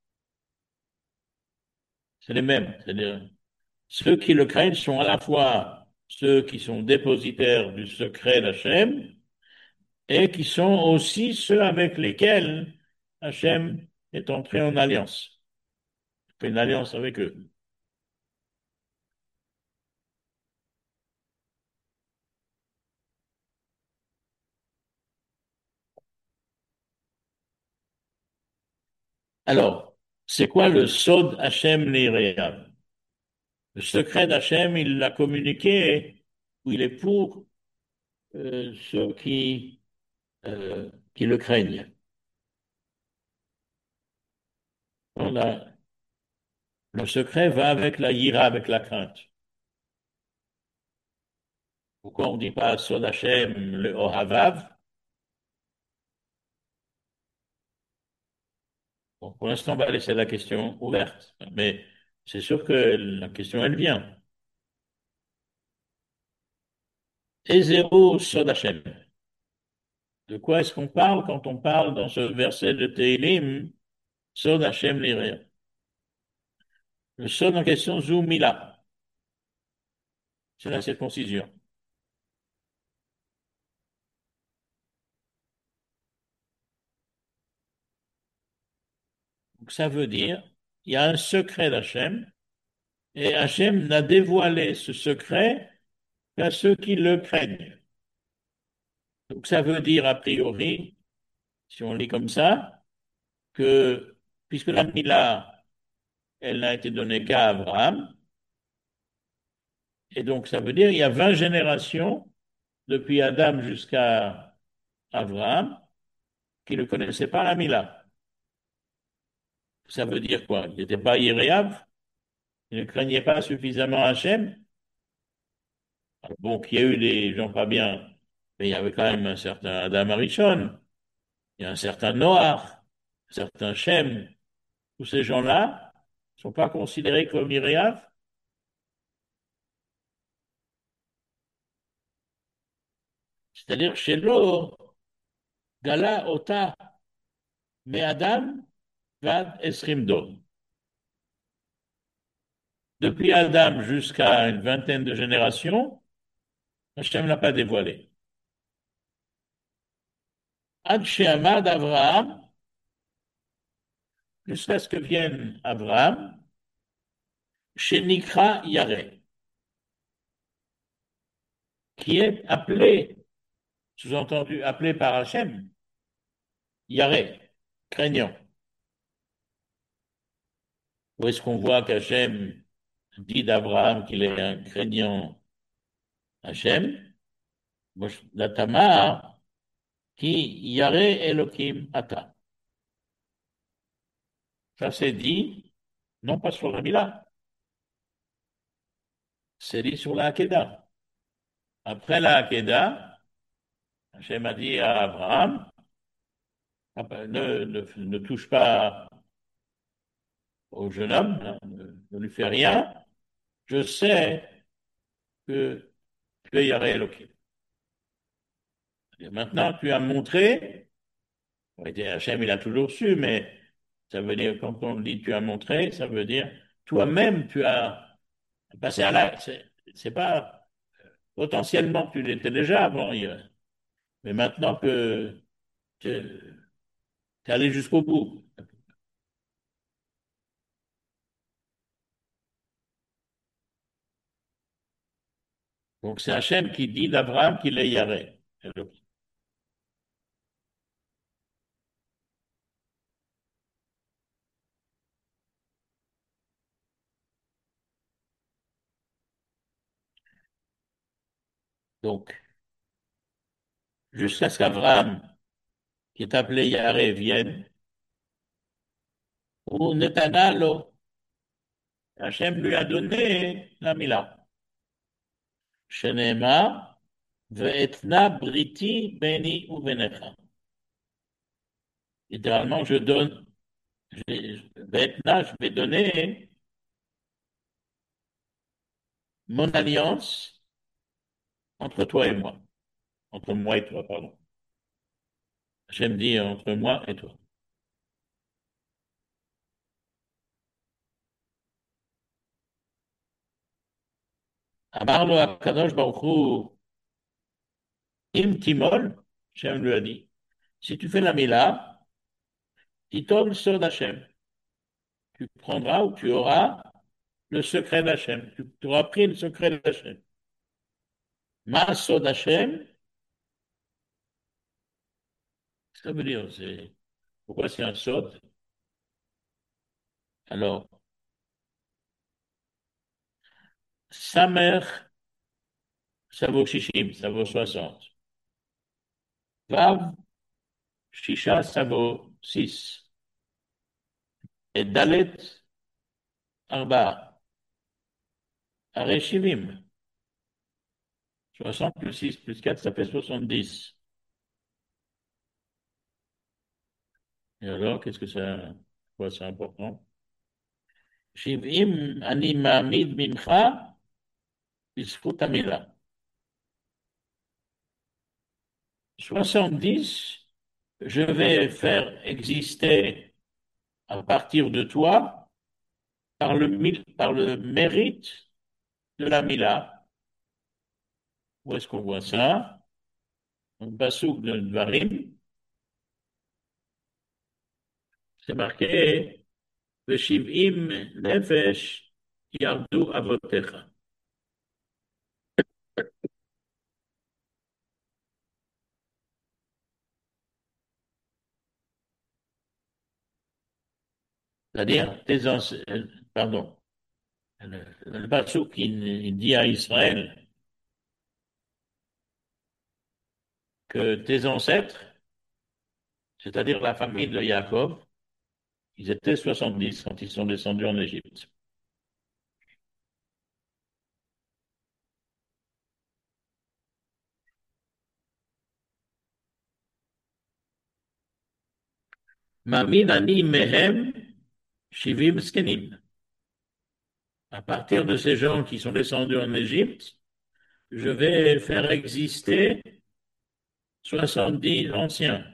C'est les mêmes. C'est-à-dire, ceux qui le craignent sont à la fois ceux qui sont dépositaires du secret d'Hachem et qui sont aussi ceux avec lesquels Hachem est entré en alliance. Il fait une alliance avec eux. Alors, c'est quoi le Sod Hachem Leireav? Le secret d'Hachem, il l'a communiqué, ou il est pour ceux qui le craignent. Le secret va avec la yira, avec la crainte. Pourquoi on ne dit pas Sod Hachem le Ohavav? Bon, pour l'instant, on va laisser la question ouverte, mais c'est sûr que la question, elle vient. Ezero Sod Hachem. De quoi est-ce qu'on parle quand on parle dans ce verset de Tehillim, Sod Hachem Lirer? Le Sod en question, Zoumila, c'est la circoncision. Donc, ça veut dire, il y a un secret d'Hachem, et Hachem n'a dévoilé ce secret qu'à ceux qui le craignent. Donc, ça veut dire, a priori, si on lit comme ça, que puisque la Mila, elle n'a été donnée qu'à Abraham, et donc ça veut dire il y a 20 générations depuis Adam jusqu'à Abraham qui ne connaissaient pas la Mila. Ça veut dire quoi? Il n'était pas irréable, il ne craignait pas suffisamment Hachem. Bon, qu'il y a eu des gens pas bien, mais il y avait quand même un certain Adam Arishon, il y a un certain Noach, un certain Shem. Tous ces gens-là ne sont pas considérés comme irréables. C'est-à-dire chez l'eau, Gala Ota, mais Adam Vad Esrimdo. Depuis Adam jusqu'à une vingtaine de générations, Hachem ne l'a pas dévoilé. Ad She'amad Abraham, jusqu'à ce que vienne Abraham, chez Nikra Yareh, qui est appelé, sous-entendu, appelé par Hachem, Yareh, craignant. Où est-ce qu'on voit qu'Hachem dit d'Abraham qu'il est un craignant Hachem? La Tamar, qui Yareh Elohim Ata. Ça c'est dit, non pas sur la Mila, c'est dit sur la Hakeda. Après la Hakeda, Hachem a dit à Abraham, ne touche pas au jeune homme, hein, ne lui fais rien, je sais que tu es Yareh Elohim. Et maintenant, tu as montré, Hachem il a toujours su, mais ça veut dire, quand on dit tu as montré, ça veut dire toi-même tu as passé à l'acte. C'est pas potentiellement tu l'étais déjà avant, mais maintenant que tu es allé jusqu'au bout. Donc c'est Hachem qui dit d'Abraham qu'il est Yareh. Donc, jusqu'à ce qu'Abraham, qui est appelé Yareh, vienne, ou Netanalo, Hachem lui a donné la Mila. Shenema, ve'etna briti beni ou benecha. Littéralement, je donne, ve'etna, je vais donner mon alliance entre toi et moi. Entre moi et toi, pardon. Hachem dit entre moi et toi. Amar lo Akadosh Baruch Hu, im timol, Hachem lui a dit, si tu fais la Mila, titol sod Hachem. Tu prendras ou tu auras le secret d'Hachem. Tu auras pris le secret d'Hachem. Ma sod Hachem, ça veut dire, pourquoi c'est un sod? Alors, sa mère, ça vaut shishim, ça vaut 60. Vav, shisha, ça vaut 6. Et dalet, arba, areshivim. 60 plus 6 plus 4, ça fait 70. Et alors, qu'est-ce que ça, quoi, c'est important? Shivim, ani ma'amid mincha, bizkut hamila. 70, je vais faire exister à partir de toi par le mérite de la Mila. Où est-ce qu'on voit ça? Un passouk de Dvarim, c'est marqué ושבעים נפש ירדו אבותיך. C'est-à-dire, pardon, le passouk, il dit à Israël que tes ancêtres, c'est-à-dire la famille de Jacob, ils étaient 70 quand ils sont descendus en Égypte. Mamid ani mehem shivim skenim. À partir de ces gens qui sont descendus en Égypte, je vais faire exister 70 anciens.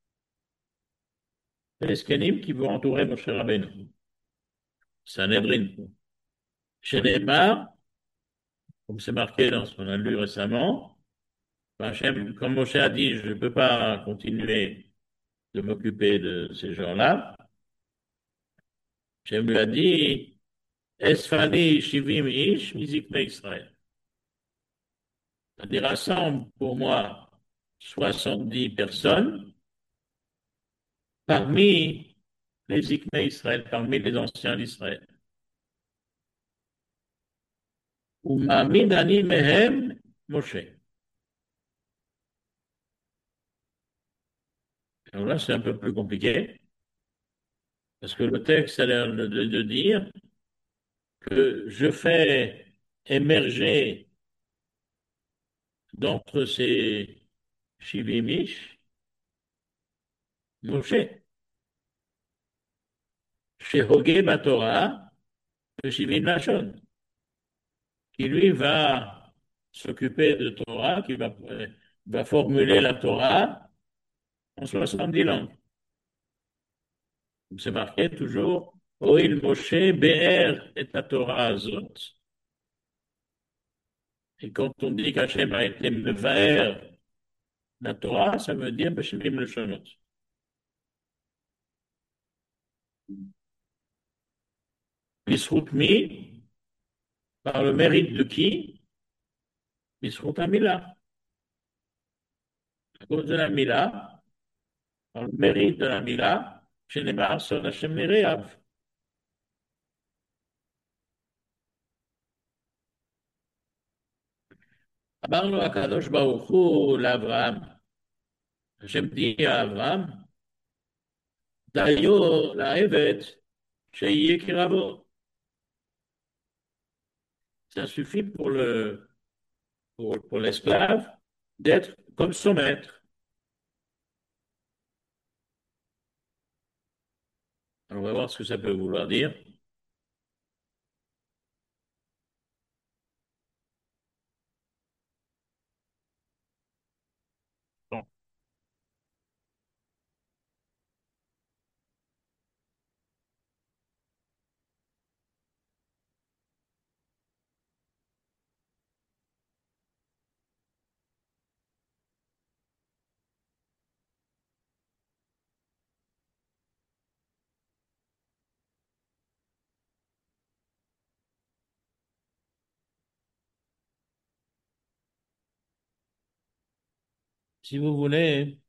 Les skenim qui vont entourer Moshe Rabbeinu. Sanhedrin. Chez Neymar, comme c'est marqué dans ce qu'on a lu récemment, Hachem, comme Moshe a dit, je ne peux pas continuer de m'occuper de ces gens-là. Hachem lui a dit, Esfani Shivim Ish, Mizikne Israël. C'est-à-dire, rassemble pour moi 70 personnes parmi les Zikne Israël, parmi les anciens d'Israël. Ou Mamidani Mehem Moshe. Alors là, c'est un peu plus compliqué, parce que le texte a l'air de dire que je fais émerger d'entre ces Shivimish, Moshe, chez Hogé Batora, le Shivim Lachon, qui lui va s'occuper de Torah, va formuler la Torah en 70 langues. C'est marqué toujours, Oil Moshe Be'er et la Torah Azot. Et quand on dit qu'Hachem a été Mevaer la Torah, ça veut dire Beshivim Lachonot. Bisrout mi, par le mérite de qui? Bisrout Amila. À cause de la Mila, par le mérite de la Mila, chez les Son Hashem Nereav. אמרנו הקדוש ברוך הוא לאברהם, השם dit à Abraham, דיו לעבד שיהיה כרבו. Ça suffit pour l'esclave d'être comme son maître. Alors, on va voir ce que ça peut vouloir dire. Bon. Si vous voulez,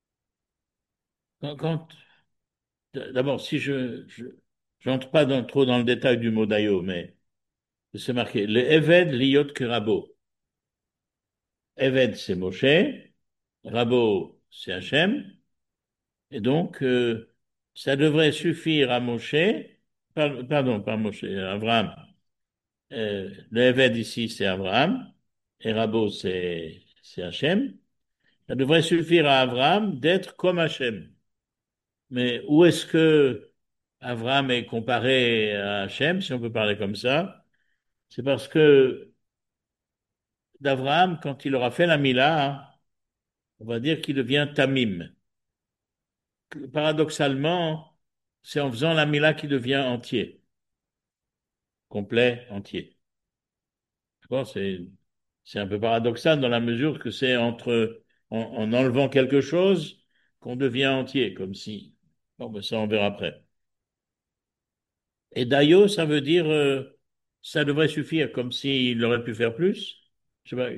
quand d'abord, si j'entre pas trop dans le détail du mot d'ayo, mais c'est marqué, le Eved Liot Kerabo. Eved, c'est Moshe, Rabo, c'est Hachem, et donc, ça devrait suffire à Moshe, pardon, pas Moshe, Abraham. Le Eved ici, c'est Abraham, et Rabo, c'est Hachem. Ça devrait suffire à Abraham d'être comme Hachem. Mais où est-ce que Abraham est comparé à Hachem, si on peut parler comme ça? C'est parce que d'Abraham, quand il aura fait la Mila, on va dire qu'il devient Tamim. Paradoxalement, c'est en faisant la Mila qu'il devient entier, complet, entier. D'accord. C'est un peu paradoxal dans la mesure que c'est en enlevant quelque chose qu'on devient entier, comme si. Bon, ben ça, on verra après. Et Dayo, ça veut dire ça devrait suffire, comme s'il aurait pu faire plus. Je sais pas,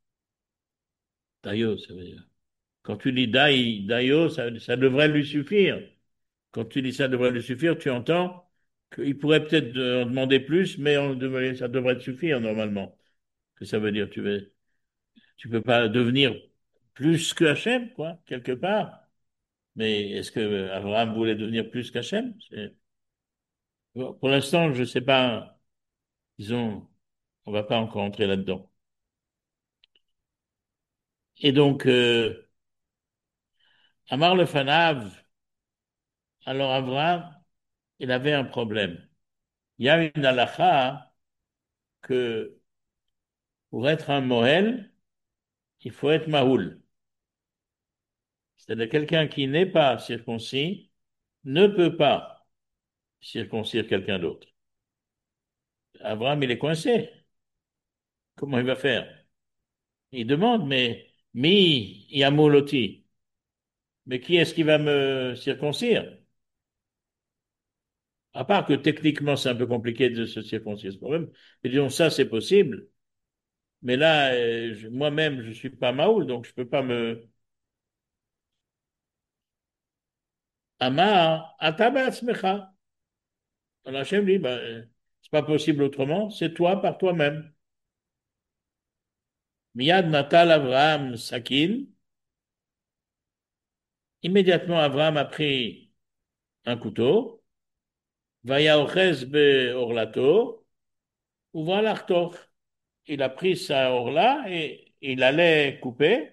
Dayo, ça veut dire. Quand tu dis Dayo, ça devrait lui suffire. Quand tu dis ça devrait lui suffire, tu entends qu'il pourrait peut-être en demander plus, mais ça devrait te suffire normalement. Que ça veut dire, tu peux pas devenir plus que Hachem, quoi, quelque part. Mais est-ce que Abraham voulait devenir plus qu'Hachem? Bon, pour l'instant, je sais pas. Disons, on va pas encore entrer là-dedans. Et donc, Amar le Fanav, alors Abraham, il avait un problème. Il y a une halakha que pour être un Moël, il faut être Mahoul. C'est-à-dire quelqu'un qui n'est pas circoncis ne peut pas circoncire quelqu'un d'autre. Abraham, il est coincé. Comment il va faire? Il demande, mais mi yamuloti. Mais qui est-ce qui va me circoncire? À part que techniquement, c'est un peu compliqué de se circoncire ce problème. Mais disons, ça, c'est possible. Mais là, moi-même, je suis pas Maoul, donc je peux pas me... Amar, atabatsmecha. Alors Hachem dit, ben, c'est pas possible autrement, c'est toi par toi-même. Miyad natal Avraham sakin. Immédiatement, Avraham a pris un couteau. Vaya ochez be orlato. Ou voilà il a pris sa orla et il allait couper.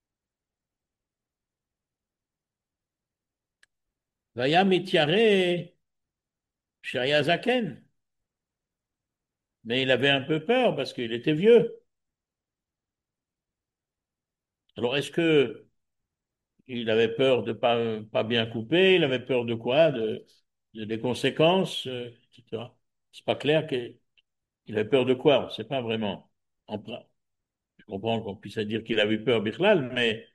Vaya mitiare Zaken. Mais il avait un peu peur parce qu'il était vieux. Alors, est-ce que il avait peur de pas bien couper? Il avait peur de quoi? Des conséquences, etc. C'est pas clair qu'il avait peur de quoi? On ne sait pas vraiment. Je comprends qu'on puisse dire qu'il a eu peur, Bichlal, mais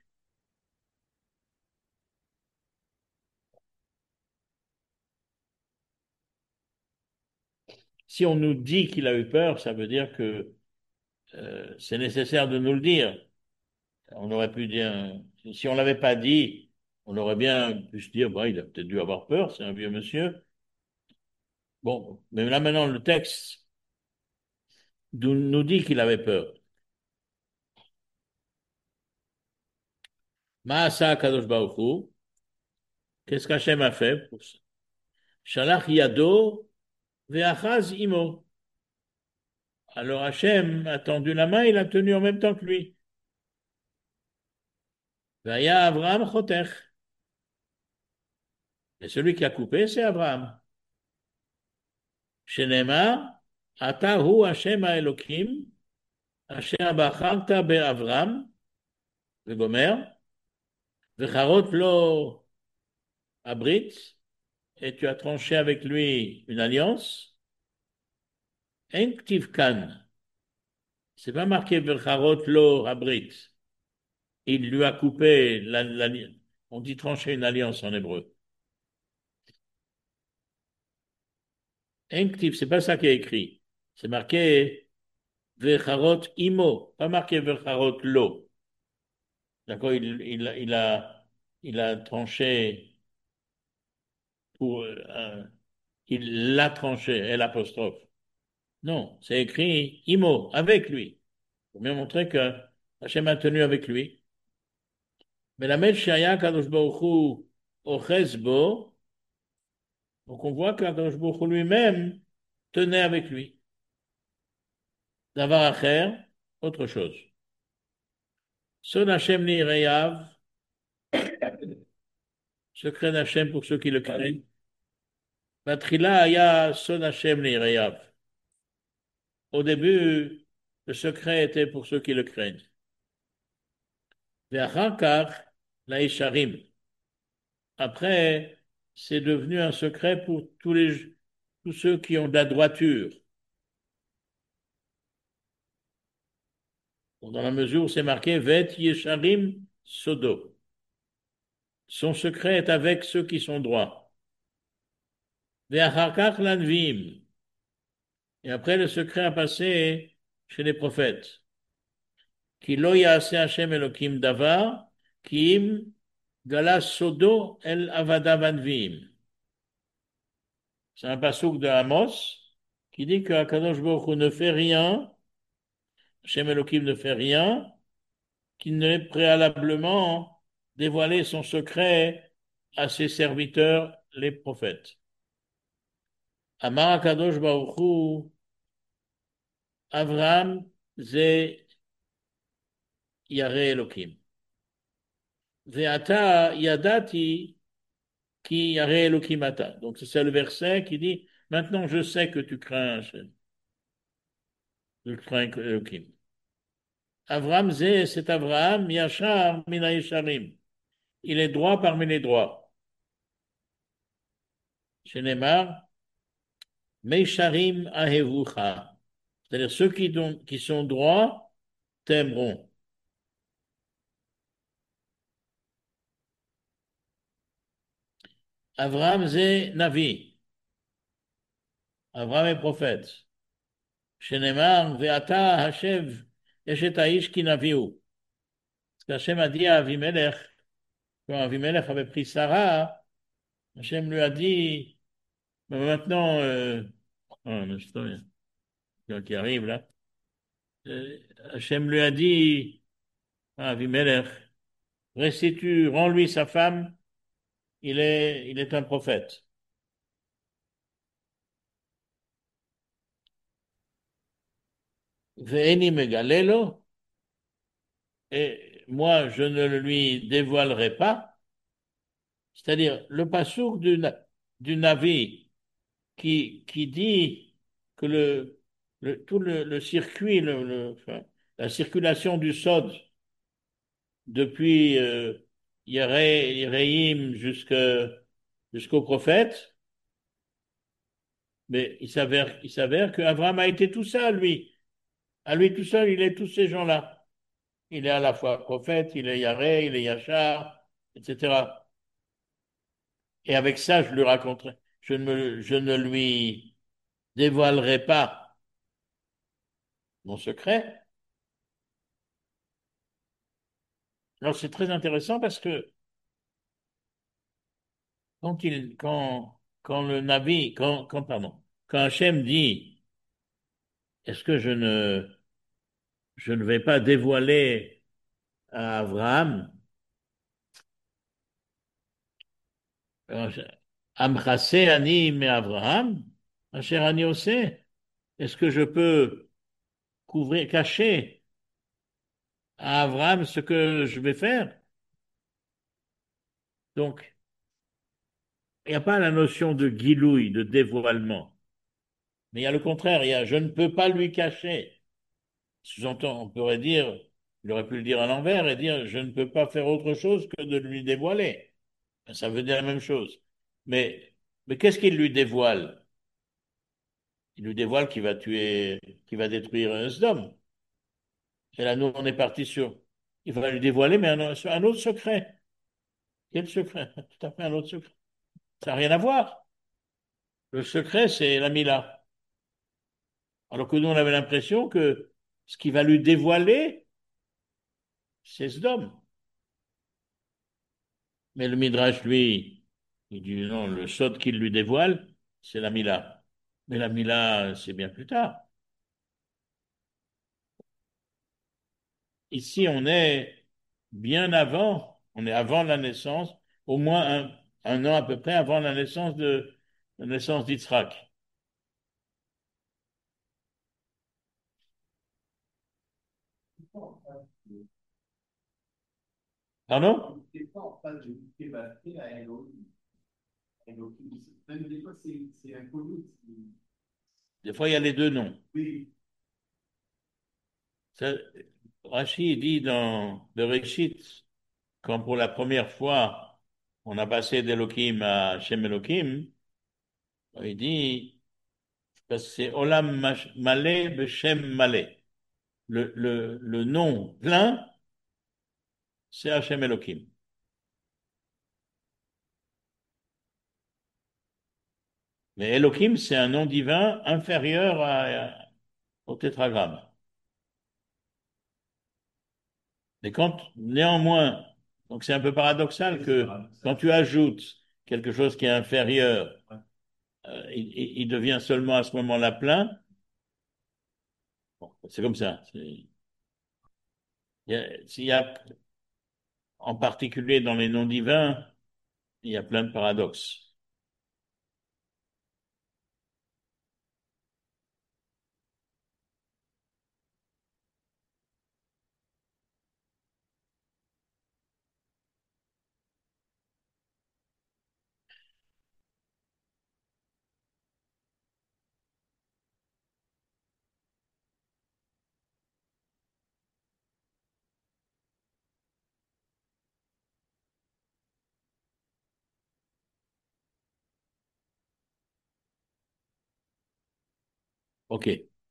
si on nous dit qu'il a eu peur, ça veut dire que c'est nécessaire de nous le dire. On aurait pu dire, si on l'avait pas dit, on aurait bien pu se dire, bah, il a peut-être dû avoir peur, c'est un vieux monsieur. Bon, mais là maintenant, le texte nous dit qu'il avait peur. Maasa Kadosh Baruch Hu, qu'est-ce qu'Hachem a fait pour ça? Shalach Yado ve'achaz imo. Alors Hachem a tendu la main, il a tenu en même temps que lui. Vaya Abraham chotech. Et celui qui a coupé, c'est Abraham. Shenema, Ata hu Hashem Elokim, Asher bacharta be'Avram, ve'gomer, ve'charot lo abrit, et tu as tranché avec lui une alliance. En ktiv kan. C'est pas marqué ve'charot lo abrit. Il lui a coupé on dit trancher une alliance en hébreu. En ktiv, c'est pas ça qui est écrit. C'est marqué ve'charot imo, pas marqué ve'charot lo. D'accord, il a tranché pour, il l'a tranché, l'apostrophe. Non, c'est écrit imo, avec lui. Pour bien montrer que Hachem a tenu avec lui. Mais la Shaya Kadosh Baruch Hu Ochez Bo, donc on voit que Kadosh Baruch Hu lui-même tenait avec lui. D'avoir à faire autre chose. Son Hachem ni Reyav, secret d'Hachem pour ceux qui le craignent. Batrila Aya Son Hachem ni Reyav. Au début, le secret était pour ceux qui le craignent. Ve'achar la Isharim. Après, c'est devenu un secret pour tous ceux qui ont de la droiture. Dans la mesure où c'est marqué Vet Yesharim Sodo. Son secret est avec ceux qui sont droits. Ve'achar kach lanvim. Et après, le secret a passé chez les prophètes. Ki lo ya'aseh Hashem Elokim davar, ki im galas sodo el avada vanvim. C'est un passouk de Amos qui dit que Akadosh Baruch Hu ne fait rien, Hashem Elohim ne fait rien, qu'il n'ait préalablement dévoilé son secret à ses serviteurs, les prophètes. Amar Akadosh Baruch Hu, Avraham ze Yare Elohim. Ve'ata yadati ki Yare Elohim ata. Donc c'est le verset qui dit, maintenant je sais que tu crains Hashem. Je crains Elohim. Avraham Zé, c'est Avraham, Yachar Mina Yesharim. Il est droit parmi les droits. Chez Neymar, Meisharim Ahevucha. C'est-à-dire ceux qui sont droits t'aimeront. Avraham Zé Navi. Avraham est prophète. Chez Neymar, Veata Hashev Yeshet Aish Ki Naviu. Parce qu'Hachem a dit à Avimelech, quand Avimelech avait pris Sarah, Hachem lui a dit, mais maintenant, oh, mais c'est bien, qui arrive là, Hachem lui a dit à Avimelech, restitue, rends-lui sa femme, il est un prophète. Ve'eni megalelo, et moi je ne le lui dévoilerai pas, c'est-à-dire le passouk du Navi qui dit que tout le circuit, enfin, la circulation du Sod depuis Yéréim jusqu'au prophète, mais il s'avère qu'Abraham a été tout ça, lui. À lui tout seul, il est tous ces gens-là. Il est à la fois prophète, il est Yaré, il est Yachar, etc. Et avec ça, je lui raconterai. Je ne lui dévoilerai pas mon secret. Alors c'est très intéressant parce que quand le Navi, pardon, quand Hachem dit, est-ce que je ne vais pas dévoiler à Abraham, Amchasé ani mais Abraham, Asher ani osé, est-ce que je peux couvrir, cacher à Abraham ce que je vais faire? Donc, il n'y a pas la notion de guilouille, de dévoilement, mais il y a le contraire, il y a je ne peux pas lui cacher. Sous-entend, on pourrait dire, il aurait pu le dire à l'envers et dire je ne peux pas faire autre chose que de lui dévoiler. Ça veut dire la même chose. Mais qu'est-ce qu'il lui dévoile? Il lui dévoile qu'il va détruire Sodome. Et là, nous, on est parti sur. Il va lui dévoiler, mais un autre secret. Quel secret? Tout à fait un autre secret. Ça n'a rien à voir. Le secret, c'est la Mila. Alors que nous, on avait l'impression que ce qu'il va lui dévoiler, c'est Sodome. Mais le Midrash, lui, il dit non, le sod qu'il lui dévoile, c'est la Mila. Mais la Mila, c'est bien plus tard. Ici, on est bien avant, on est avant la naissance, au moins un an à peu près avant la naissance d'Yitzhak. Pardon? C'est pas en face de Sébastien à Elohim. Elohim. Même des fois, c'est inconnu. Des fois, il y a les deux noms. Oui. Ça, Rashi dit dans le Réchit, quand pour la première fois, on a passé d'Elohim à Shem Elohim, il dit, parce que c'est Olam Malé Beshem Malé. Le nom plein, c'est Hashem Elohim. Mais Elohim, c'est un nom divin inférieur au tétragramme. Mais quand, néanmoins, donc c'est un peu paradoxal que quand tu ajoutes quelque chose qui est inférieur, il devient seulement à ce moment-là plein. Bon, c'est comme ça. S'il y a, en particulier dans les noms divins, il y a plein de paradoxes. OK.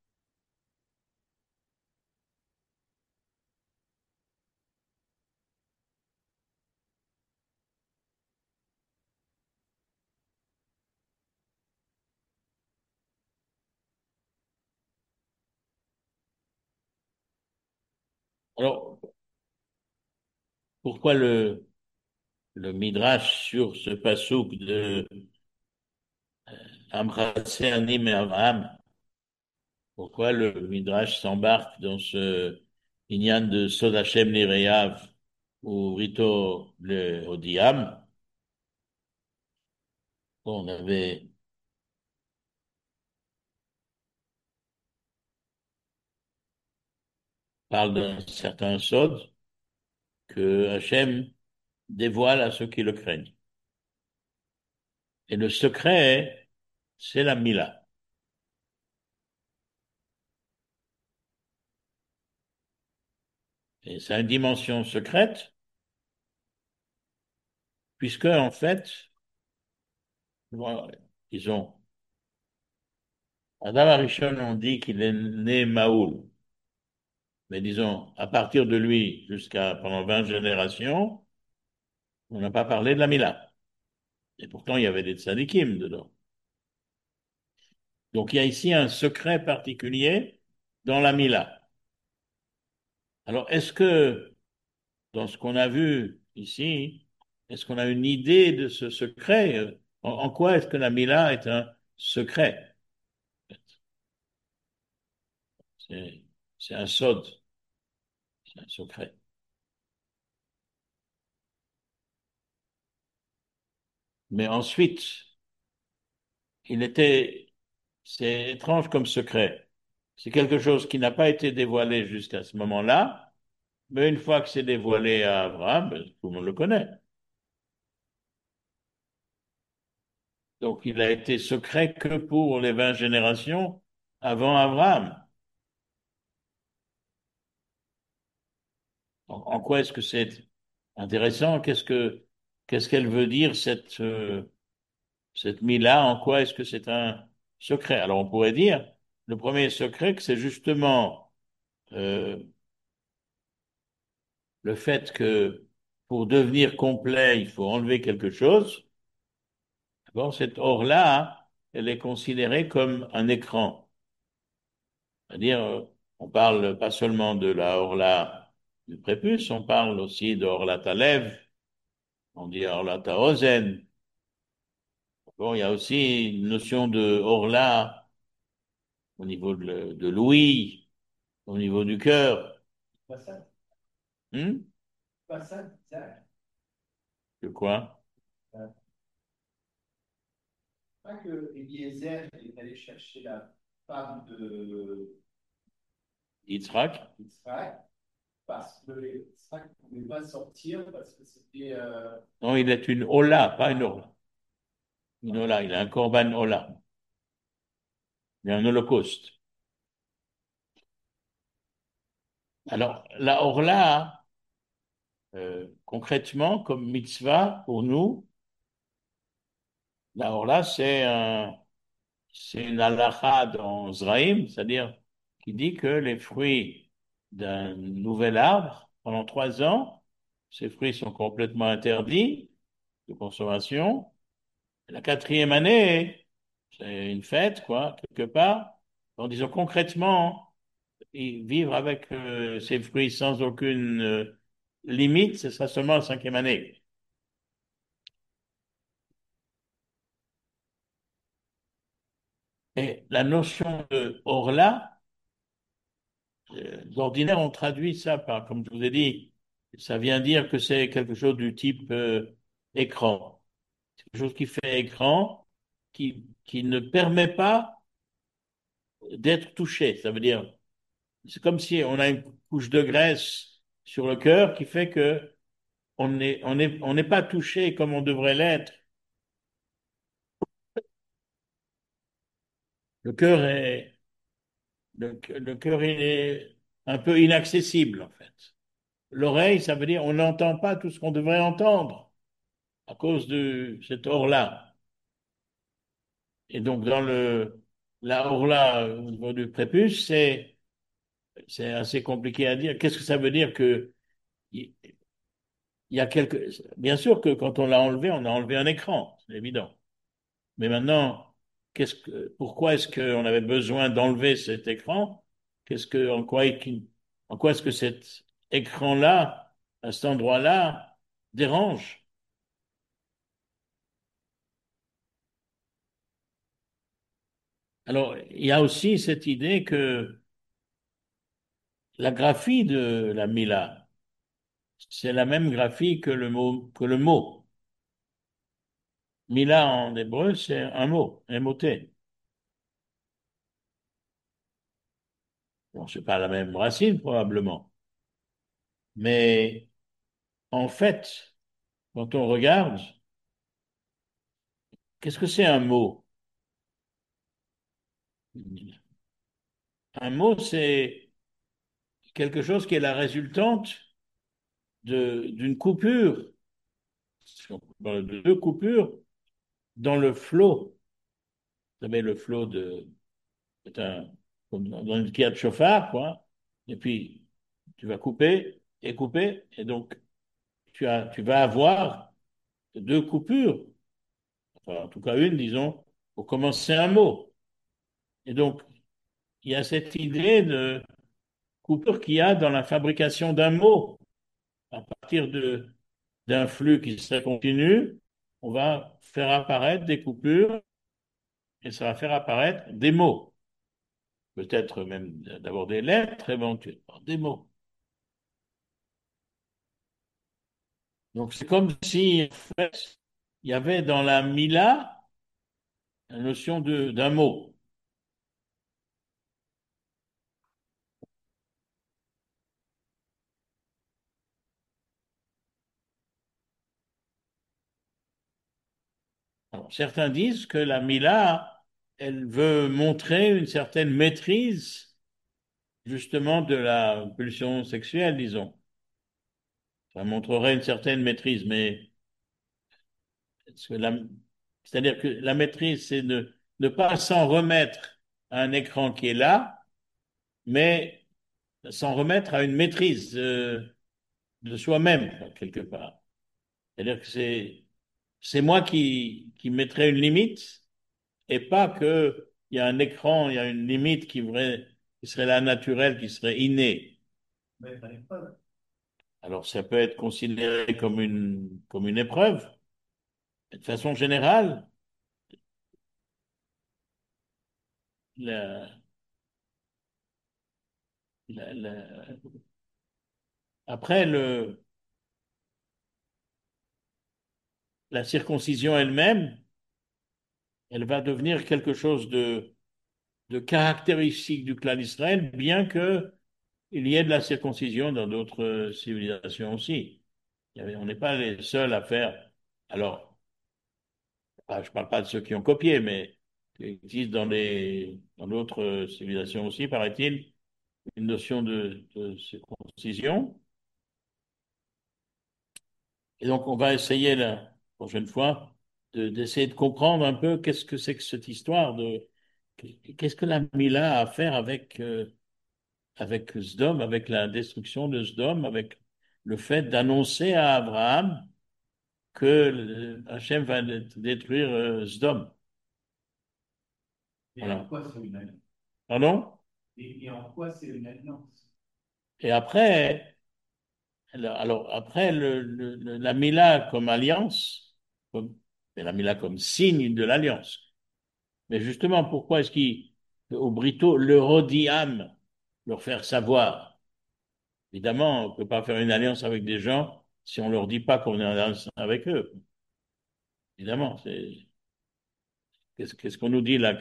Alors, pourquoi le Midrash sur ce passouk de Amrasé Anim et Abraham, pourquoi le Midrash s'embarque dans ce Inyan de Sod Hashem Nireyav ou Rito le Odiam? On avait parle d'un certain Sod que Hashem dévoile à ceux qui le craignent. Et le secret, c'est la Mila. Et ça a une dimension secrète, puisque, en fait, disons, Adam Arishon, on dit qu'il est né Maoul. Mais disons, à partir de lui, jusqu'à pendant 20 générations, on n'a pas parlé de la Mila. Et pourtant, il y avait des tzadikim dedans. Donc, il y a ici un secret particulier dans la Mila. Alors, est-ce que, dans ce qu'on a vu ici, est-ce qu'on a une idée de ce secret? En quoi est-ce que la Mila est un secret? C'est, c'est un sod, c'est un secret. Mais ensuite, c'est étrange comme secret. C'est quelque chose qui n'a pas été dévoilé jusqu'à ce moment-là, mais une fois que c'est dévoilé à Abraham, ben, tout le monde le connaît. Donc il a été secret que pour les 20 générations avant Abraham. En quoi est-ce que c'est intéressant? Qu'est-ce qu'elle veut dire cette Mila? En quoi est-ce que c'est un secret? Alors on pourrait dire, le premier secret, que c'est justement euh, le fait que pour devenir complet, il faut enlever quelque chose. Bon, cette or-là, elle est considérée comme un écran. C'est-à-dire, on parle pas seulement de la orla du prépuce, on parle aussi de orla ta lèvre, on dit orla ta ozen. Bon, il y a aussi une notion de orla au niveau de l'ouïe, au niveau du cœur. Pas ça, Hmm. pas ça, Isaac. De quoi? Euh, Pas que Eliezer est allé chercher la femme de Yitzhak? Israël parce que Israël ne pouvait pas sortir parce que c'était. Non, il est une ola, pas une orla. Une ola, il a un korban ola. Il y a un holocauste. Alors, la orla, concrètement, comme mitzvah, pour nous, la orla, c'est une halakha dans Zraïm, c'est-à-dire qui dit que les fruits d'un nouvel arbre, pendant 3 ans, ces fruits sont complètement interdits de consommation. La quatrième année, c'est une fête, quoi, quelque part. En disant concrètement, vivre avec ses fruits sans aucune limite, ce sera seulement la cinquième année. Et la notion de orla, d'ordinaire, on traduit ça par, comme je vous ai dit, ça vient dire que c'est quelque chose du type écran. C'est quelque chose qui fait écran, qui ne permet pas d'être touché. Ça veut dire, c'est comme si on a une couche de graisse sur le cœur qui fait que on n'est pas touché comme on devrait l'être. Le cœur est, le cœur il est un peu inaccessible, en fait. L'oreille, ça veut dire on n'entend pas tout ce qu'on devrait entendre à cause de cette or-là. Et donc, la or-là au niveau du prépuce, c'est assez compliqué à dire. Qu'est-ce que ça veut dire que il il y a bien sûr que quand on a enlevé un écran, c'est évident. Mais maintenant, pourquoi est-ce qu'on avait besoin d'enlever cet écran? En quoi est-ce que cet écran-là, à cet endroit-là, dérange? Alors, il y a aussi cette idée que la graphie de la Mila, c'est la même graphie que le mot. Mila en hébreu, c'est un mot, M-O-T. Bon, c'est pas la même racine, probablement. Mais en fait, quand on regarde, qu'est-ce que c'est un mot? Un mot, c'est quelque chose qui est la résultante d'une coupure, si on parle de deux coupures, dans le flot. Vous savez, le flot c'est comme dans une de chauffard, quoi. Et puis, tu vas couper, et donc, tu vas avoir deux coupures, enfin, en tout cas une, disons, pour commencer un mot. Et donc, il y a cette idée de coupure qu'il y a dans la fabrication d'un mot. À partir d'un flux qui serait continu, on va faire apparaître des coupures et ça va faire apparaître des mots. Peut-être même d'abord des lettres, éventuellement des mots. Donc c'est comme si, en fait, il y avait dans la Mila la notion d'un mot. Alors, certains disent que la Mila, elle veut montrer une certaine maîtrise justement de la pulsion sexuelle, disons. Ça montrerait une certaine maîtrise, mais est-ce que c'est-à-dire que la maîtrise, c'est de ne pas s'en remettre à un écran qui est là, mais s'en remettre à une maîtrise de soi-même, quelque part. C'est-à-dire que c'est moi qui mettrai une limite et pas que il y a un écran, il y a une limite qui serait la naturelle, qui serait innée. Mais t'as une preuve. Alors, ça peut être considéré comme une épreuve. De façon générale, la, la- après la circoncision elle-même, elle va devenir quelque chose de caractéristique du clan d'Israël, bien que il y ait de la circoncision dans d'autres civilisations aussi. On n'est pas les seuls à faire. Alors, je ne parle pas de ceux qui ont copié, mais il existe dans d'autres civilisations aussi, paraît-il, une notion de circoncision. Et donc, on va essayer la prochaine fois d'essayer de comprendre un peu qu'est-ce que c'est que cette histoire qu'est-ce que la Mila a à faire avec Sdom, avec la destruction de Sdom, avec le fait d'annoncer à Abraham que Hachem va détruire Sdom. Et en Voilà. quoi c'est une alliance? Pardon? Et en quoi c'est une alliance? Et après, alors, après la Mila comme alliance, et la Mila comme signe de l'alliance. Mais justement, pourquoi est-ce qu'au Brito, l'Eurodiam, leur faire savoir? Évidemment, on ne peut pas faire une alliance avec des gens si on ne leur dit pas qu'on est en alliance avec eux. Évidemment, qu'est-ce qu'on nous dit là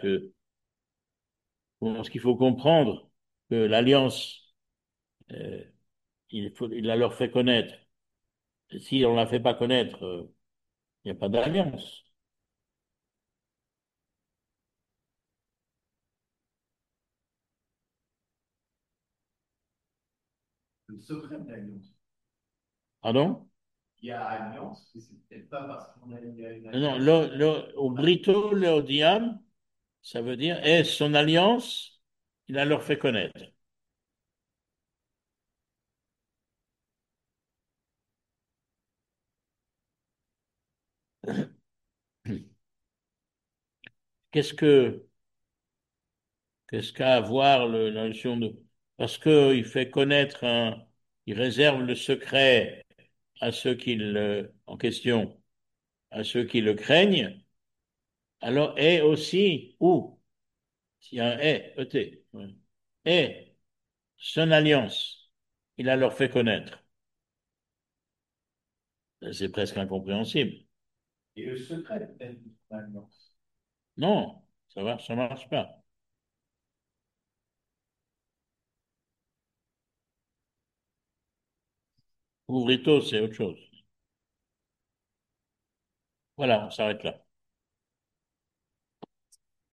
ce qu'il faut comprendre, que l'alliance, euh, il la leur fait connaître. Et si on ne la fait pas connaître, il n'y a pas d'alliance. Le secret de l'alliance. Pardon? Il y a alliance, mais c'est peut-être pas parce qu'on a une Non, non, alliance. au Brito, l'Eodiam, ça veut dire, et son alliance, il la leur fait connaître. Qu'est-ce que, qu'est-ce qu'a à voir la notion de... Parce qu'il fait connaître il réserve le secret à ceux en question, à ceux qui le craignent, alors et aussi, ou, s'il y a un et, ouais. Et son alliance, il la leur fait connaître. C'est presque incompréhensible. Et le secret peut-être de l'alliance. Non, ça marche pas. Ouvrito, c'est autre chose. Voilà, on s'arrête là.